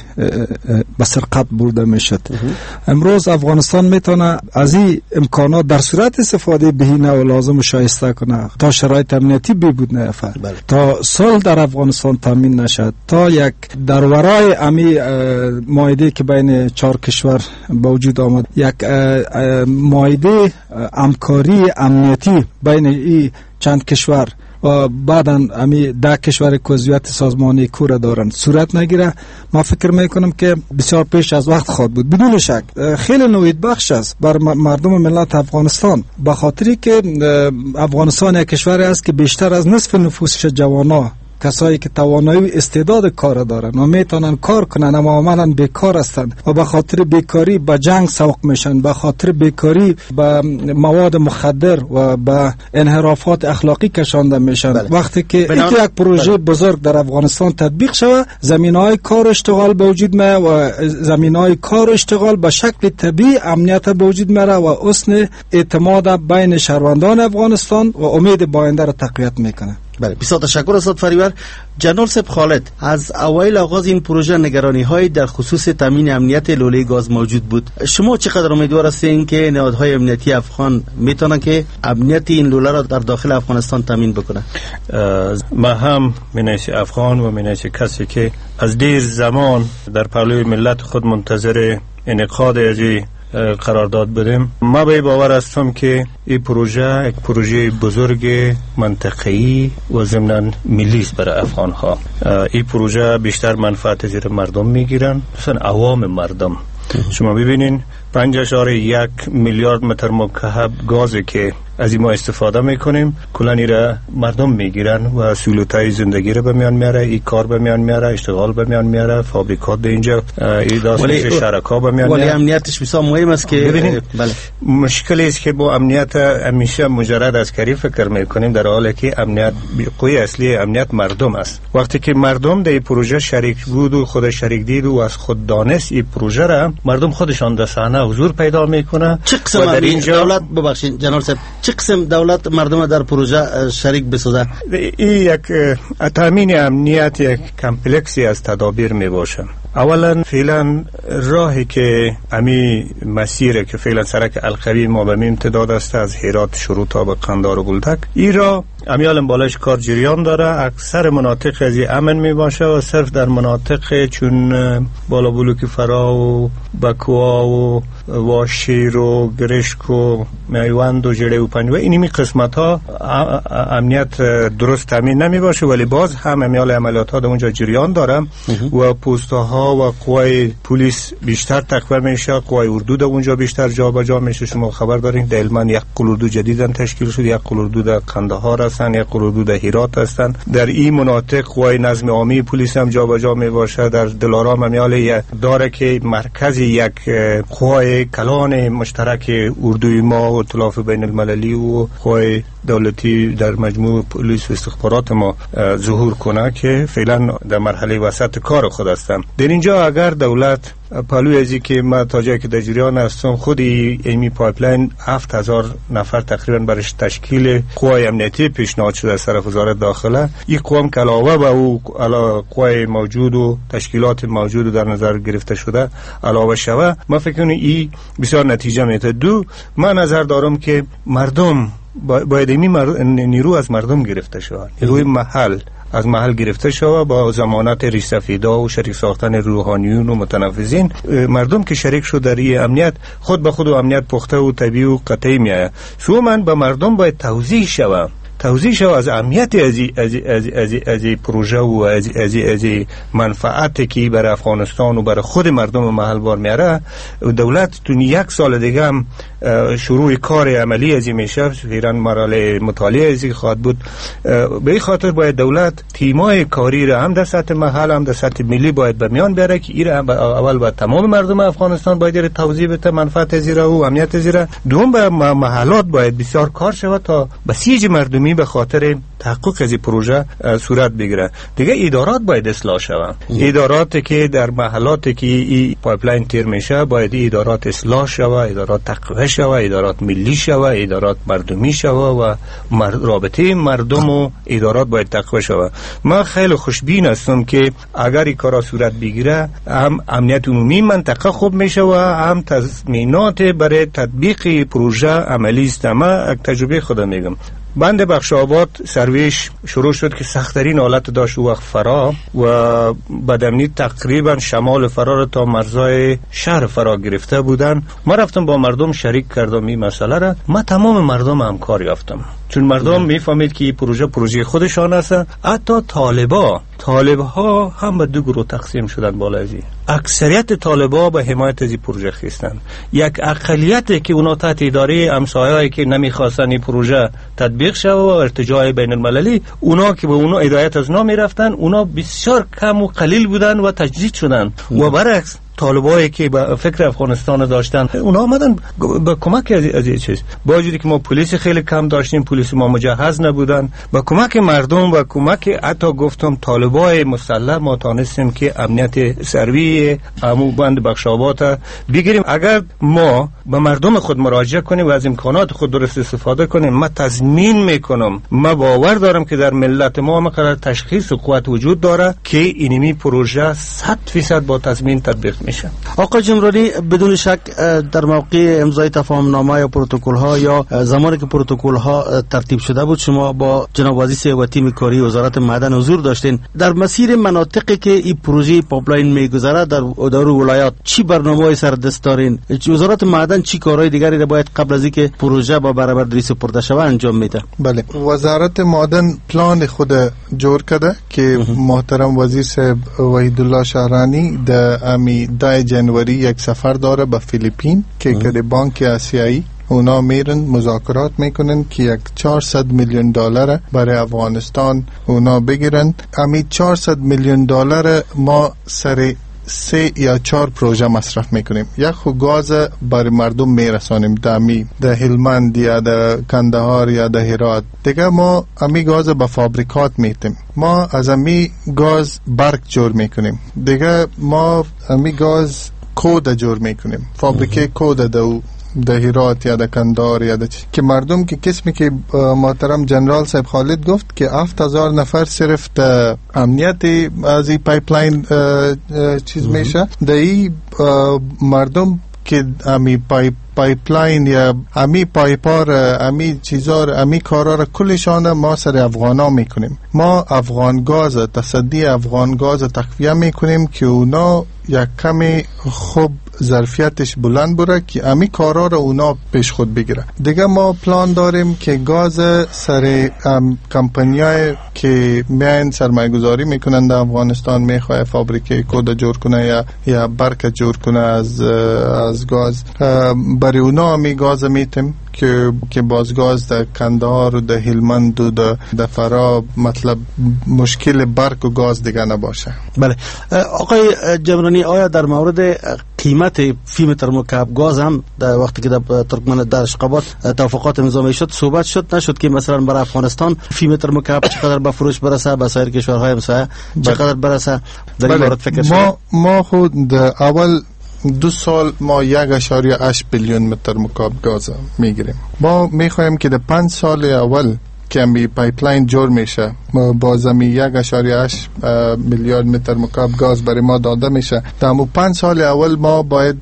به سرقت برده میشد. امروز افغانستان میتونه از این امکانات در صورت استفاده بهینه و لازم و شایسته کنه تا شرایط امنیتی بهبود نیافته، تا صلح در افغانستان تامین نشد، تا یک در ورای امی معاهده که بین چهار کشور با وجود آمد، یک معاهده همکاری امنیتی بین این چند کشور و بعداً امی ده کشور که عضویت سازمان کور دارند صورت نگیره، ما فکر میکنم که بسیار پیش از وقت خواهد بود. بدون شک خیلی نوید بخش است بر مردم ملت افغانستان، به خاطری که افغانستان یک کشور است که بیشتر از نصف نفوسش جوانا کسایی که توانایی و استعداد کار دارن و میتونن کار کنن اما عملا بیکار هستند و به خاطر بیکاری به جنگ سوق میشن، به خاطر بیکاری به مواد مخدر و به انحرافات اخلاقی کشانده میشن. بله. وقتی که بنام... یک پروژه بله. بزرگ در افغانستان تطبیق شود، زمینهای کار و اشتغال به وجود میاد و زمینهای کار و اشتغال به شکل طبیعی امنیت به وجود میاره و حسن اعتماد بین شهروندان افغانستان و امید به آینده را تقویت میکنه. بله، بسیار تشکر استاد فریور. جنرال سب خالد، از اوایل آغاز این پروژه نگرانی های در خصوص تامین امنیت لوله گاز موجود بود. شما چقدر امیدوار هستین که نهادهای امنیتی افغان میتونن که امنیت این لوله را در داخل افغانستان تامین بکنه؟ ما هم منیس افغان و منیس کسی که از دیر زمان در پهلوی ملت خود منتظر انعقاد از قرارداد بدیم. ما به باور هستم که این پروژه یک پروژه بزرگ منطقه‌ای و ضمن ملی است برای افغان ها. این پروژه بیشتر منفعت زیر مردم میگیرن، مثلا عوام مردم. شما ببینین پنج اشاره یک میلیارد متر مکعب گازی که از این ما استفاده میکنیم کلا را مردم میگیرن و سهولت‌های زندگی را به میان میاره، این کار به میان میاره، اشتغال به میان میاره، فابریکات به اینجا ایجاد شرکا به میان میاره. ولی امنیتش بسیار مهم است که ببینید بله. مشکلی است که با امنیت همیشه مجرد از کاری فکر میکنیم، در حالی که امنیت قوی اصلی امنیت مردم است. وقتی که مردم در این پروژه شریک بود و خود شریک دید و از خود دانست این پروژه را، مردم خودشان در صحنه حضور پیدا میکنه. چه قسم در اینجا دولت ببخشید جناب صاحب چه قسم دولت مردم در پروژه شریک بسازه؟ این یک تامین امنیت یک کمپلکسی از تدابیر می باشه. اولا فعلا راهی که امی مسیر که فعلا سرک القوی ما به امتداد است از هرات شروع تا به قندار و گلتک، این را امیال بالایش کار جریان داره. اکثر مناطق از امن می باشه و صرف در مناطق چون بالا بلوک فرا و بکوا و واشیر و گرشک و میوند و جره و پنجوه اینمی قسمت ها امنیت درست تامین نمی باشه، ولی باز هم امیال عملیات ها در اونجا جریان داره و پوسته ها و قوای پلیس بیشتر تقویت میشه، قوای اردو در اونجا بیشتر جابجا میشه. شما خبر دارین در هلمند یک قلوردو جدیدن تشکیل شد، یک قلوردو در قندهار هستن، یک قلوردو در هرات هستن. در این مناطق قوای نظم عامی پلیس هم جابجا می باشه. در دلارام امیال داره که مرکز یک قوای کلان مشترک اردوی ما و ائتلاف بین المللی و قوای دولتی در مجموع پلیس و استخبارات ما ظهور کنه که فعلا در مرحله وسط کار خود هستم. در اینجا اگر دولت پلوی ازی که ما تا جایی که در جریان هستم خود ایمی پایپلاین هفت هزار نفر تقریبا برش تشکیل قوای امنیتی پیشنهاد شده از طرف وزارت داخله. این قوام که علاوه به او قوای موجود و تشکیلات موجود در نظر گرفته شده علاوه شوه، ما فکر کنم این بسیار نتیجه میده. دو، من نظر دارم که مردم باید ایمی نیرو از مردم گرفته شود، نیروی محل از محل گرفته شود با ضمانت ریسفیدا و شریک ساختن روحانیون و متنفذین. مردم که شریک شد در این امنیت خود به خود و امنیت پخته و طبیعی و قطعی میآید. سو من به مردم باید توضیح شود توضیح شو از اهمیت از از از از از پروژه و از از از منفعتی که برای افغانستان و برای خود مردم محل بار میاره. دولت تو یک سال دیگه هم شروع کار عملی از میشه، فعلا مرحله مطالعه از خواهد بود. به این خاطر باید دولت تیمای کاری را هم در سطح محل هم در سطح ملی باید به میان بیاره که این اول با تمام مردم افغانستان باید توضیح بده منفعت از و امنیت از. دوم به محلات باید بسیار کار شود تا بسیج مردمی به خاطر تحقق از این پروژه صورت بگیره. دیگه ادارات باید اصلاح شوند. اداراتی که در محلاتی که این پایپلاین تیر میشه باید ادارات اصلاح شوند، ادارات تقویت شوند، ادارات ملی شوند، ادارات مردمی شوند و مرد رابطه مردم و ادارات باید تقویت شوند. من خیلی خوشبین هستم که اگر این کارا صورت بگیره هم امنیت عمومی منطقه خوب میشه و هم تضمینات برای تطبیق پروژه عملی است. من تجربه خودم میگم. بند بخش آباد سرویش شروع شد که سخت‌ترین حالت داشت و وقت فرا و بدمنی تقریبا شمال فرا را تا مرزای شهر فرا گرفته بودن. ما رفتم با مردم شریک کردم این مسئله را. ما تمام مردم همکار یافتم. چون مردم میفهمید که این پروژه پروژه خودشان است. حتی طالبا طالبها هم به دو گروه تقسیم شدن. بالا از این اکثریت طالبا به حمایت از این پروژه خیستن، یک اقلیتی که اونا تحت اداره همسایه‌ای که نمیخواستن این پروژه تطبیق شود و ارتجاع بین المللی، اونا که به اونا هدایت از اونا میرفتن، اونا بسیار کم و قلیل بودن و تجدید شدن. و برعکس طالبایی که با فکر افغانستان داشتن اونا آمدن با کمک از از چیز، با وجودی که ما پلیس خیلی کم داشتیم، پلیس ما مجهز نبودن، با کمک مردم و کمک حتی گفتم طالبای مسلح ما تانستیم که امنیت سروی امو بند بخشابات بگیریم. اگر ما به مردم خود مراجعه کنیم و از امکانات خود درست استفاده کنیم، ما تضمین میکنم، ما باور دارم که در ملت ما مقدار تشخیص و قوت وجود داره که اینمی پروژه صد فیصد با تضمین تطبیق میشه. آقای جمرانی، بدون شک در موقع امضای تفاهم نامه یا پروتکل ها یا زمانی که پروتکل ها ترتیب شده بود، شما با جناب وزیر و تیم کاری وزارت معدن حضور داشتین. در مسیر مناطقی که این پروژه پایپلاین میگذره در دارو ولایات چی برنامه‌ای سر دست دارین؟ وزارت معدن چی کارهای دیگری را باید قبل از اینکه پروژه با برآوردی سپرده شود انجام میده؟ بله، وزارت معدن پلان خود جور کرده که محترم وزیر صاحب وحیدالله شهرانی در امی ده جنوری یک سفر داره به فیلیپین که کده بانک آسیایی اونا میرن مذاکرات میکنن که یک چهارصد میلیون دلار برای افغانستان اونا بگیرن. امی چهارصد میلیون دلار ما سر سه یا چهار پروژه مصرف میکنیم. یک خو گاز برای مردم میرسانیم دامی ده هلمند یا ده کندهار یا ده هرات. دیگه ما امی گاز به فابریکات میتیم، ما از امی گاز برق جور میکنیم. دیگه ما امی گاز کود جور میکنیم، فابریکه کود دو ده هرات یا ده کندهار یا ده چی. که مردم که قسمی که محترم جنرال صاحب خالد گفت که هفت هزار نفر صرف ده امنیت از این پایپلاین چیز میشه، ده ای مردم که امی پایپ پایپلاین یا امی پایپار امی چیزار امی کارا را کلشان ما سر افغانا میکنیم. ما افغان گاز تصدی افغان گاز تقویه میکنیم که اونا یک کمی خوب ظرفیتش بلند بره که امی کارا را اونا پیش خود بگیره. دیگه ما پلان داریم که گاز سر کمپانیای که میان سرمایه گذاری میکنن در افغانستان، میخواه فابریکه کود جور کنه یا یا برق جور کنه از از گاز، برای اونا می گاز میتیم که که باز گاز در کندهار و در هلمند و در, در فرا مطلب مشکل برق و گاز دیگه نباشه. بله آقای جمرانی، آیا در مورد قیمت فی متر مکعب گاز هم در وقتی که در ترکمن در اشقابات توافقات امضا شد صحبت شد نشد که مثلا برای افغانستان فی متر مکعب چقدر به فروش برسه، به سایر کشورهای همسایه چقدر برسه؟ در این مورد فکر شد؟ ما ما خود اول دو سال ما یک اشاریه هشت بیلیون متر مکعب گاز میگیریم. ما میخوایم که در پنج سال اول که امی پایپلاین جور میشه باز امی یک اشاریه هشت میلیارد متر مکعب گاز برای ما داده میشه. در امو پنج سال اول ما باید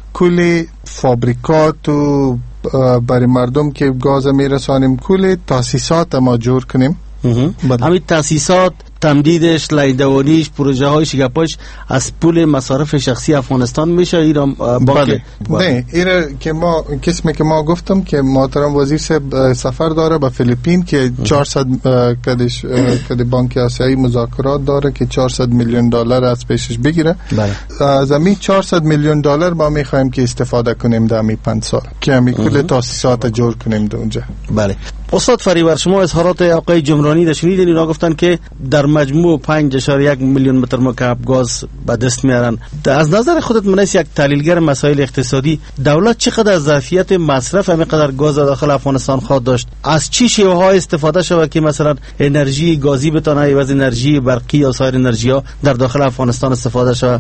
کلی فابریکات و برای مردم که گاز میرسانیم کلی تاسیسات ما جور کنیم. همین تاسیسات تمدیدش، لیدوانیش، پروژه های شگپاش از پول مصارف شخصی افغانستان میشه؟ ایران بله. نه ایره که ما قسمی که ما گفتم که محترم وزیر صاحب سفر داره به فیلیپین که چهارصد کدش کد بانک آسیایی مذاکرات داره که چهارصد میلیون دلار از پیشش بگیره. بله. از همین چهارصد میلیون دلار ما میخوایم که استفاده کنیم در همین پنج سال که همین کل تاسیسات جور کنیم در اونجا. بله. استاد فریور، شما اظهارات آقای جمرانی را شنیدین، اینا گفتن که در مجموع پنج اشاریه یک میلیون متر مکعب گاز به دست میارن. از نظر خودت منیس یک تحلیلگر مسائل اقتصادی، دولت چقدر از ظرفیت مصرف همینقدر گاز داخل افغانستان خواهد داشت؟ از چی شیوه ها استفاده شود که مثلا انرژی گازی بتونه عوض انرژی برقی یا سایر انرژی ها در داخل افغانستان استفاده شود؟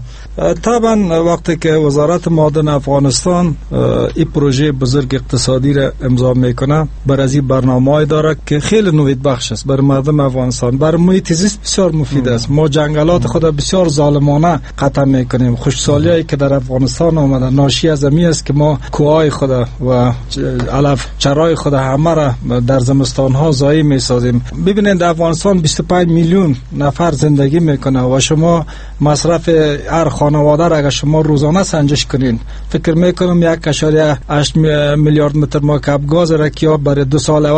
طبعا وقتی که وزارت معدن افغانستان این پروژه بزرگ اقتصادی را امضا میکنه، بر از این برنامه داره که خیلی نوید بخش است برای مردم افغانستان، برای محیط زیست بسیار مفید است. ما جنگلات خود بسیار ظالمانه قطع میکنیم. خشکسالیایی که در افغانستان آمده ناشی از امی است که ما کوههای خود و علف چرای خود همه را در زمستان ها ضایع میسازیم. ببینید در افغانستان بیست و پنج میلیون نفر زندگی میکنه و شما مصرف هر خانواده را اگر شما روزانه سنجش کنین، فکر میکنم یک اشاریه هشت میلیارد متر مکعب گاز را که برای دو سال اول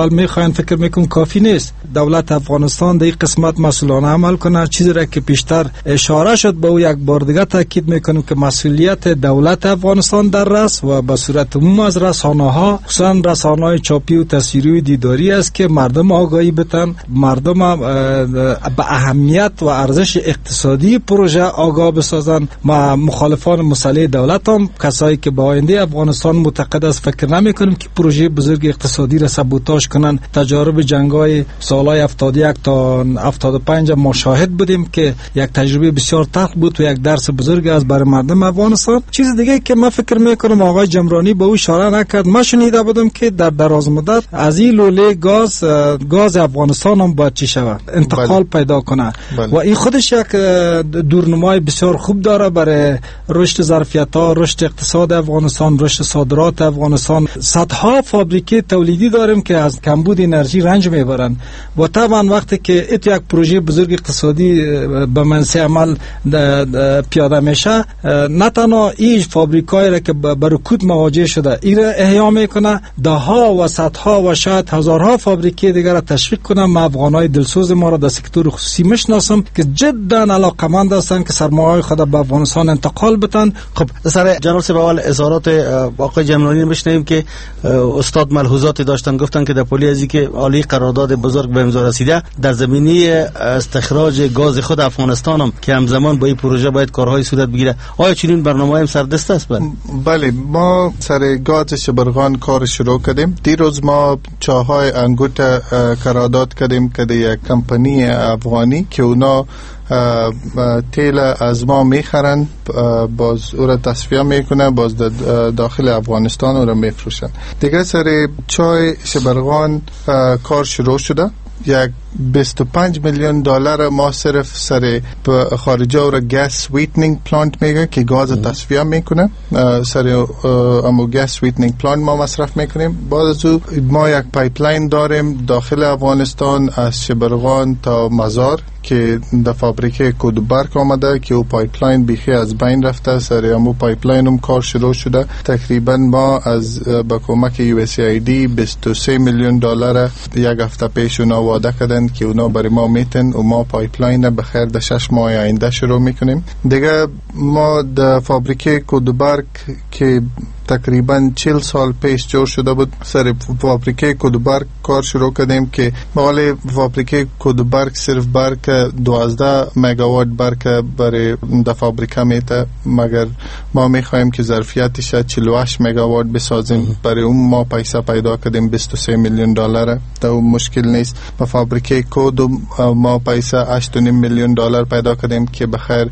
اول میخواین فکر میکنم کافی نیست. دولت افغانستان در این قسمت مسئولانه عمل کنه. چیزی را که پیشتر اشاره شد به او یک بار دیگه تاکید میکنم که مسئولیت دولت افغانستان در رأس و به صورت عموم از رسانه ها، خصوصا رسانه های چاپی و تصویری و دیداری است که مردم آگاهی بتن، مردم به اهمیت و ارزش اقتصادی پروژه آگاه بسازن. ما مخالفان مسئله دولت هم کسایی که با آینده افغانستان معتقد است فکر نمی کنیم که پروژه بزرگ اقتصادی را سابوتاژ کنن. تجارب جنگ‌های سالهای هفتاد و یک تا هفتاد و پنج ما شاهد بودیم که یک تجربه بسیار تلخ بود و یک درس بزرگ است برای مردم افغانستان. چیز دیگه که من فکر میکنم آقای جمرانی به او اشاره نکرد، ما شنیده بودم که در دراز مدت از این لوله گاز گاز افغانستان هم باید چی شود انتقال بله. پیدا کنه بله. و این خودش یک دورنمای بسیار خوب داره برای رشد ظرفیت‌ها، رشد اقتصاد افغانستان، رشد صادرات افغانستان. صدها فابریکه تولیدی داریم که از کمبود انرژی رنج میبرن و طبعا وقتی که ات یک پروژه بزرگ اقتصادی به منصه عمل پیاده میشه، نه تنها این فابریکایی را که به رکود مواجه شده این را احیا میکنه، ده ها و صدها و شاید هزارها فابریکه دیگر را تشویق کنه. ما افغانای دلسوز ما را در سکتور خصوصی میشناسم که جدا علاقمند هستند که سرمایه خود به افغانستان انتقال بتن. خب سر جناب صاحب اول اظهارات آقای جمرانی بشنویم که استاد ملحوظات داشتن، گفتن که در پلی ازی که عالی قرارداد بزرگ به امضا رسیده در زمینه استخراج گاز خود افغانستان هم که همزمان با این پروژه باید کارهای صورت بگیره. آیا چنین برنامه‌ای هم سردست است؟ بله بله، ما سر گاز شبرغان کار شروع کردیم. دیروز ما چاهای انگوت قرارداد کردیم که یک کمپانی افغانی که اونا تیل از ما میخرن، باز او را تصفیه میکنه، باز داخل افغانستان او را میفروشن. دیگه سر چای شبرغان کار شروع شده. یک بیست و پنج میلیون دلار ما صرف سر خارجه او را گاز سویتنینگ پلانت میگه که گاز تصفیه میکنه. سر امو گاز سویتنینگ پلانت ما مصرف میکنیم. بعد از ما یک پایپلاین داریم داخل افغانستان از شبرغان تا مزار که در فابریکه کودبرگ آمده که او پایپلاین بیخی از بین رفته. سر امو پایپلاین هم کار شروع شده. تقریبا ما از با کمک یو اس ای دی بیست و سه میلیون دلار یک هفته پیش اونا وعده کردن که اونا برای ما میتن و ما پایپلاین بخیر در شش ماه آینده شروع میکنیم. دیگه ما در فابریکه کودبرگ که تقریبا چهل سال پیش جور شده بود، سر فابریکه کودبرگ کار شروع کردیم که مقاله فابریکه کودبرگ صرف برق دوازده مگاوات برق برای در فابریکه میته، مگر ما میخوایم که ظرفیتش چهل و هشت مگاوات بسازیم. برای اون ما پیسه پیدا کردیم بیست و سه میلیون دلار. تا اون مشکل نیست. با فابریکه کود ما پیسه هشت و نیم میلیون دلار پیدا کردیم که بخیر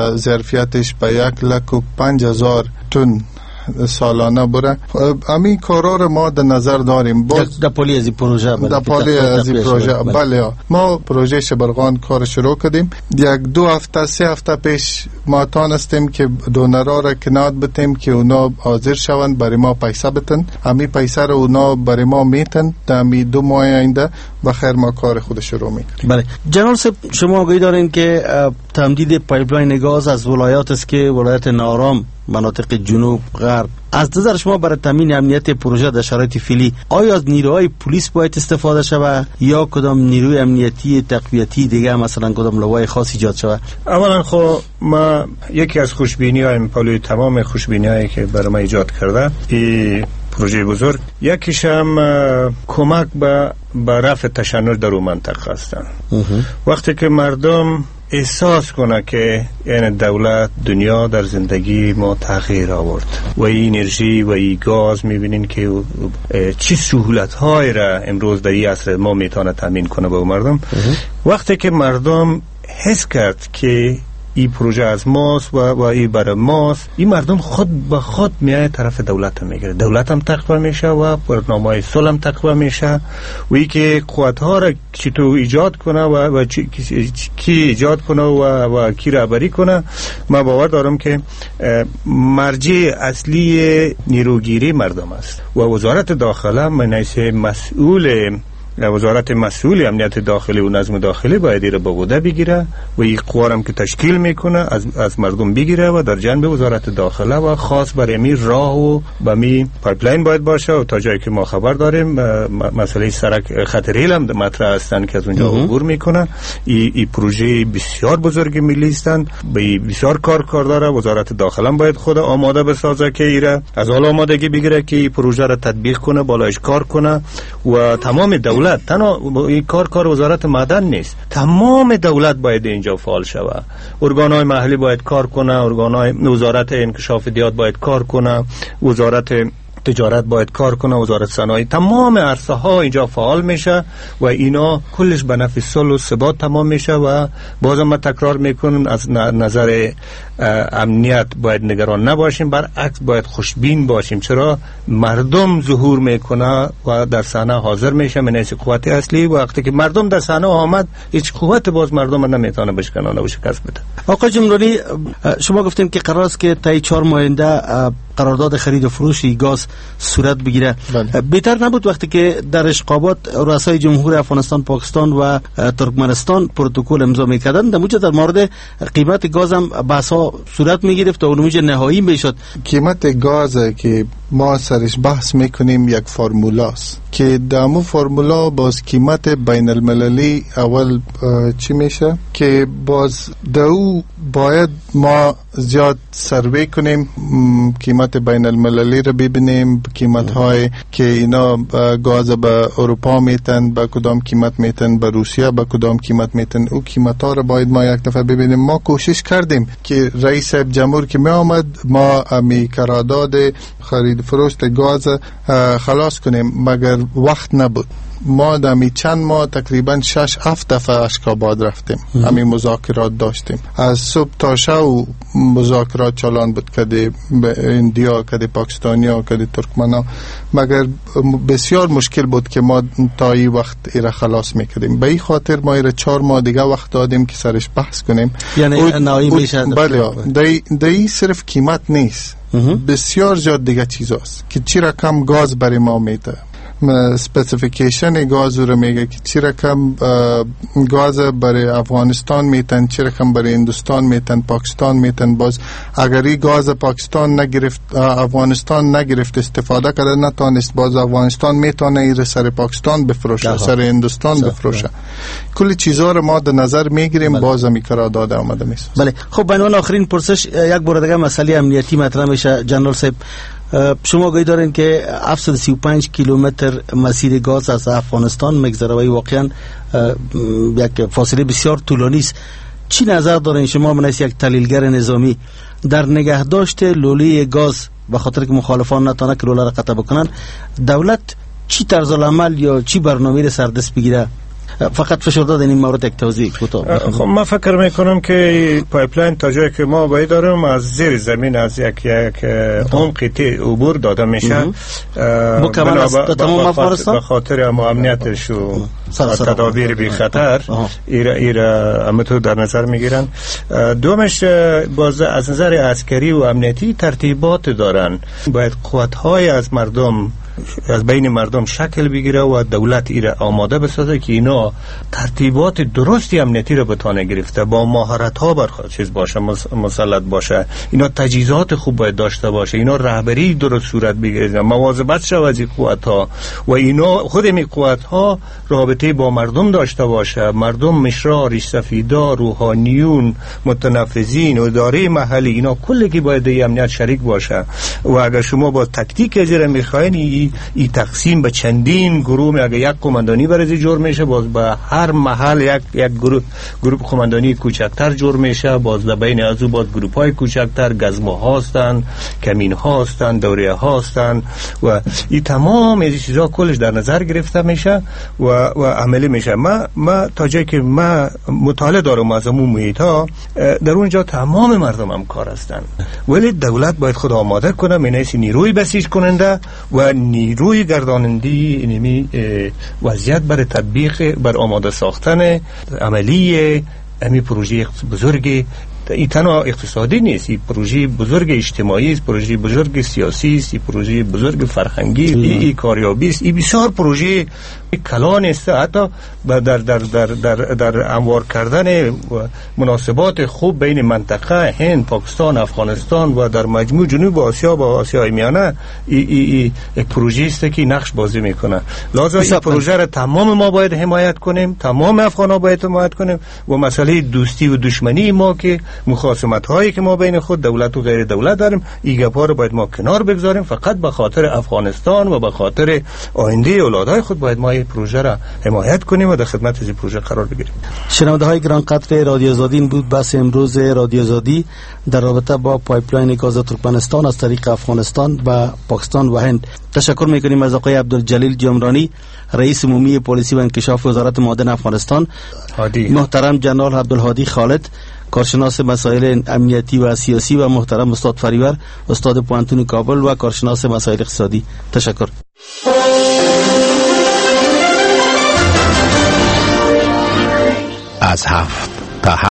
ظرفیتش به یک لک و پنج هزار تن سالانه بره. همین کارا رو ما در نظر داریم. در پلی از این پروژه در پلی از این پروژه بله ما پروژه شبرغان کار شروع کردیم. یک دو هفته سه هفته پیش ما تانستیم که دونرها را کناد بتیم که اونا حاضر شوند برای ما پیسه بتن. همین پیسه رو اونا برای ما میتن. در همین دو ماه آینده بخیر ما کار خود شروع میکنیم. بله جناب صاحب، شما آگاهی دارین که تمدید پایپلاین گاز از ولایات است که ولایت نارام، مناطق جنوب غرب. از نظر شما برای تامین امنیت پروژه در شرایط فعلی آیا از نیروهای پلیس باید استفاده شود یا کدام نیروی امنیتی تقویتی دیگه، مثلا کدام لوای خاص ایجاد شود؟ اولا خب ما یکی از خوشبینی‌های پلوی تمام خوشبینی‌هایی که برای ما ایجاد کرده این پروژه بزرگ، یکیش هم کمک به به رفع تشنج در اون منطقه هستن. وقتی که مردم احساس کنه که یعنی دولت دنیا در زندگی ما تغییر آورد و این انرژی و این گاز میبینین که چی سهولت های را امروز در این عصر ما میتونه تامین کنه به مردم. وقتی که مردم حس کرد که این پروژه از ماست و, و این برای ماست، این مردم خود به خود میای طرف دولت هم میگیره. دولت هم تقویه میشه و برنامه‌های صلح هم تقویه میشه و این که قوت‌ها را چطور ایجاد کنه و, و چی, کی ایجاد کنه و, و کی رهبری کنه. من باور دارم که مرجع اصلی نیروگیری مردم است و وزارت داخله من حیث مسئول وزارت مسئول امنیت داخلی و نظم داخلی باید ایره با بوده بگیره و این قوارم که تشکیل میکنه از, از مردم بگیره و در جنب وزارت داخله و خاص برای می راه و به می پایپلاین باید باشه و تا جایی که ما خبر داریم مسئله سرک خط ریل هم مطرح هستن که از اونجا عبور میکنه. این ای پروژه بسیار بزرگ ملی هستند، به بسیار کار کار داره. وزارت داخله هم باید خود آماده بسازه که ایره از حال آمادگی بگیره که این پروژه را تطبیق کنه، بالایش کار کنه و تمام دولت، تنها این کار کار وزارت معدن نیست، تمام دولت باید اینجا فعال شود. ارگان‌های محلی باید کار کنه، ارگان‌های وزارت انکشاف دیات باید کار کنه، وزارت تجارت باید کار کنه، وزارت صنایع، تمام عرصه ها اینجا فعال میشه و اینا کلش به نفع صلح و ثبات تمام میشه. و بازم من تکرار میکنم از نظر امنیت باید نگران نباشیم، برعکس باید خوشبین باشیم. چرا؟ مردم ظهور میکنه و در صحنه حاضر میشه، من از قوت اصلی. وقتی که مردم در صحنه آمد هیچ قوت باز مردم نمیتونه بشکنانه و شکست بده. آقای جمرانی، شما گفتیم که قرار است که تا چهار ماه آینده قرارداد خرید و فروش گاز صورت بگیره. بله. بهتر نبود وقتی که در اشقابات رؤسای جمهور افغانستان، پاکستان و ترکمنستان پروتکل امضا میکردن، در موجه در مورد قیمت گاز هم بحثا صورت میگرفت و اونموجه نهایی میشد؟ قیمت گاز که ما سرش بحث میکنیم یک فرمولاست که دامو فرمولا باز قیمت بین المللی اول چی میشه که باز دو باید ما زیاد سروی کنیم، قیمت بین المللی رو ببینیم، قیمت های که اینا گاز به اروپا میتن به کدام قیمت میتن، به روسیه به کدام قیمت میتن، او قیمت ها رو باید ما یک دفعه ببینیم. ما کوشش کردیم که رئیس جمهور که می آمد ما امی قرارداد خرید فروشت گاز خلاص کنیم، مگر وقت نبود. ما دمی چند ماه تقریبا شش هفت دفعه اشکاباد رفتیم، همین مذاکرات داشتیم، از صبح تا شب مذاکرات چالان بود، کده اندیا، کده پاکستانیا، کده ترکمنا، مگر بسیار مشکل بود که ما تا این وقت ایره خلاص میکردیم. به این خاطر ما ایره چهار ماه دیگه وقت دادیم که سرش بحث کنیم. یعنی نهایی میشه؟ بله، دایی صرف قیمت نیست، بسیار زیاد دیگه چیز هست که چی رقم گاز برای ما میده، سپسیفیکیشن گاز رو میگه که چی رقم گاز برای افغانستان میتن، چی رقم برای هندوستان میتن، پاکستان میتن. باز اگر این گاز پاکستان نگرفت، افغانستان نگرفت استفاده کرده نتانست، باز افغانستان میتونه ایره سر پاکستان بفروشه، سر هندوستان بفروشه. کلی چیزا رو ما در نظر میگیریم. باز می قرارداد آمده میشه. بله. خب بنابراین آخرین پرسش یک بار دیگه مسئله امنیتی مطرح میشه. جنرال صاحب، شما گوی دارین که هفتصد و سی و پنج کیلومتر مسیر گاز از افغانستان میگذره و واقعا یک فاصله بسیار طولانی است. چی نظر دارین شما منیس یک تحلیلگر نظامی در نگهداشت لوله گاز به خاطر که مخالفان نتانه که لوله را قطع بکنن؟ دولت چی طرز العمل یا چی برنامه سردست بگیره؟ فقط فشار دادن این مورد یک توضیح کوتاه. خب من فکر میکنم که پایپلاین تا جایی که ما باید داریم از زیر زمین از یک یک عمقی عبور داده میشه مکمل است تمام افغانستان به خاطر امنیتش و تدابیر بی خطر ایره ایره امتو در نظر میگیرن. دومش باز از نظر عسکری و امنیتی ترتیبات دارن، باید قوت‌های از مردم از بین مردم شکل بگیره و دولت ایره آماده بسازه که اینا ترتیبات درستی امنیتی رو بتونه گرفته، با مهارت ها بر چیز باشه، مسلط باشه. اینا تجهیزات خوب باید داشته باشه، اینا رهبری درست صورت بگیره، مواظبت شود از این قوت ها و اینا خود این قوت ها رابطه با مردم داشته باشه. مردم مشرا، ریش سفیدا، روحانیون، متنفذین و اداره محلی، اینا کلی که باید این امنیت شریک باشه. و اگر شما با تکتیک ازیر میخواین ای تقسیم به چندین گروه، اگه یک قماندانی برای جور میشه، باز به هر محل یک یک گروه گروه قماندانی کوچکتر جور میشه، باز در بین از او باز گروه های کوچکتر، گزمه هستن، کمین هستن، دوره هستن و این تمام این چیزا کلش در نظر گرفته میشه و و عملی میشه. ما ما تا جایی که ما مطالعه دارم از اون محیط ها، در اونجا تمام مردم هم کار هستن، ولی دولت باید خود آماده کنه، مینیسی نیروی بسیج کننده و نیروی گردانندی اینمی وضعیت برای تطبیق بر آماده ساختن عملی امی پروژه بزرگ این تنها اقتصادی نیست، این پروژه بزرگ اجتماعی است، پروژه بزرگ سیاسی است، این پروژه بزرگ فرهنگی، این کاریابی است، این بسیار پروژه کلان است. حتی در در در در در اموار کردن مناسبات خوب بین منطقه هند، پاکستان، افغانستان و در مجموع جنوب آسیا و آسیای میانه این ای ای پروژه است که نقش بازی میکنه. لازم این پروژه را تمام ما باید حمایت کنیم، تمام افغان‌ها باید حمایت کنیم و مسئله دوستی و دشمنی ما که مخاصمت هایی که ما بین خود دولت و غیر دولت داریم، این گپا رو باید ما کنار بگذاریم. فقط به خاطر افغانستان و به خاطر آینده اولادهای خود باید ما این پروژه را حمایت کنیم و در خدمت این پروژه قرار بگیریم. شنونده های گران قدر رادیو آزادی، این بود بحث امروز رادیو آزادی در رابطه با پایپلاین گاز ترکمنستان از طریق افغانستان و پاکستان و هند. تشکر میکنیم از آقای عبدالجلیل جمرانی، رئیس عمومی پلیسی و انکشاف وزارت معادن افغانستان، هادی. محترم جنرال عبدالهادی خالد، کارشناس مسائل امنیتی و سیاسی، و محترم استاد فریور، استاد پوهنتون کابل و کارشناس مسائل اقتصادی. تشکر. از هفت تا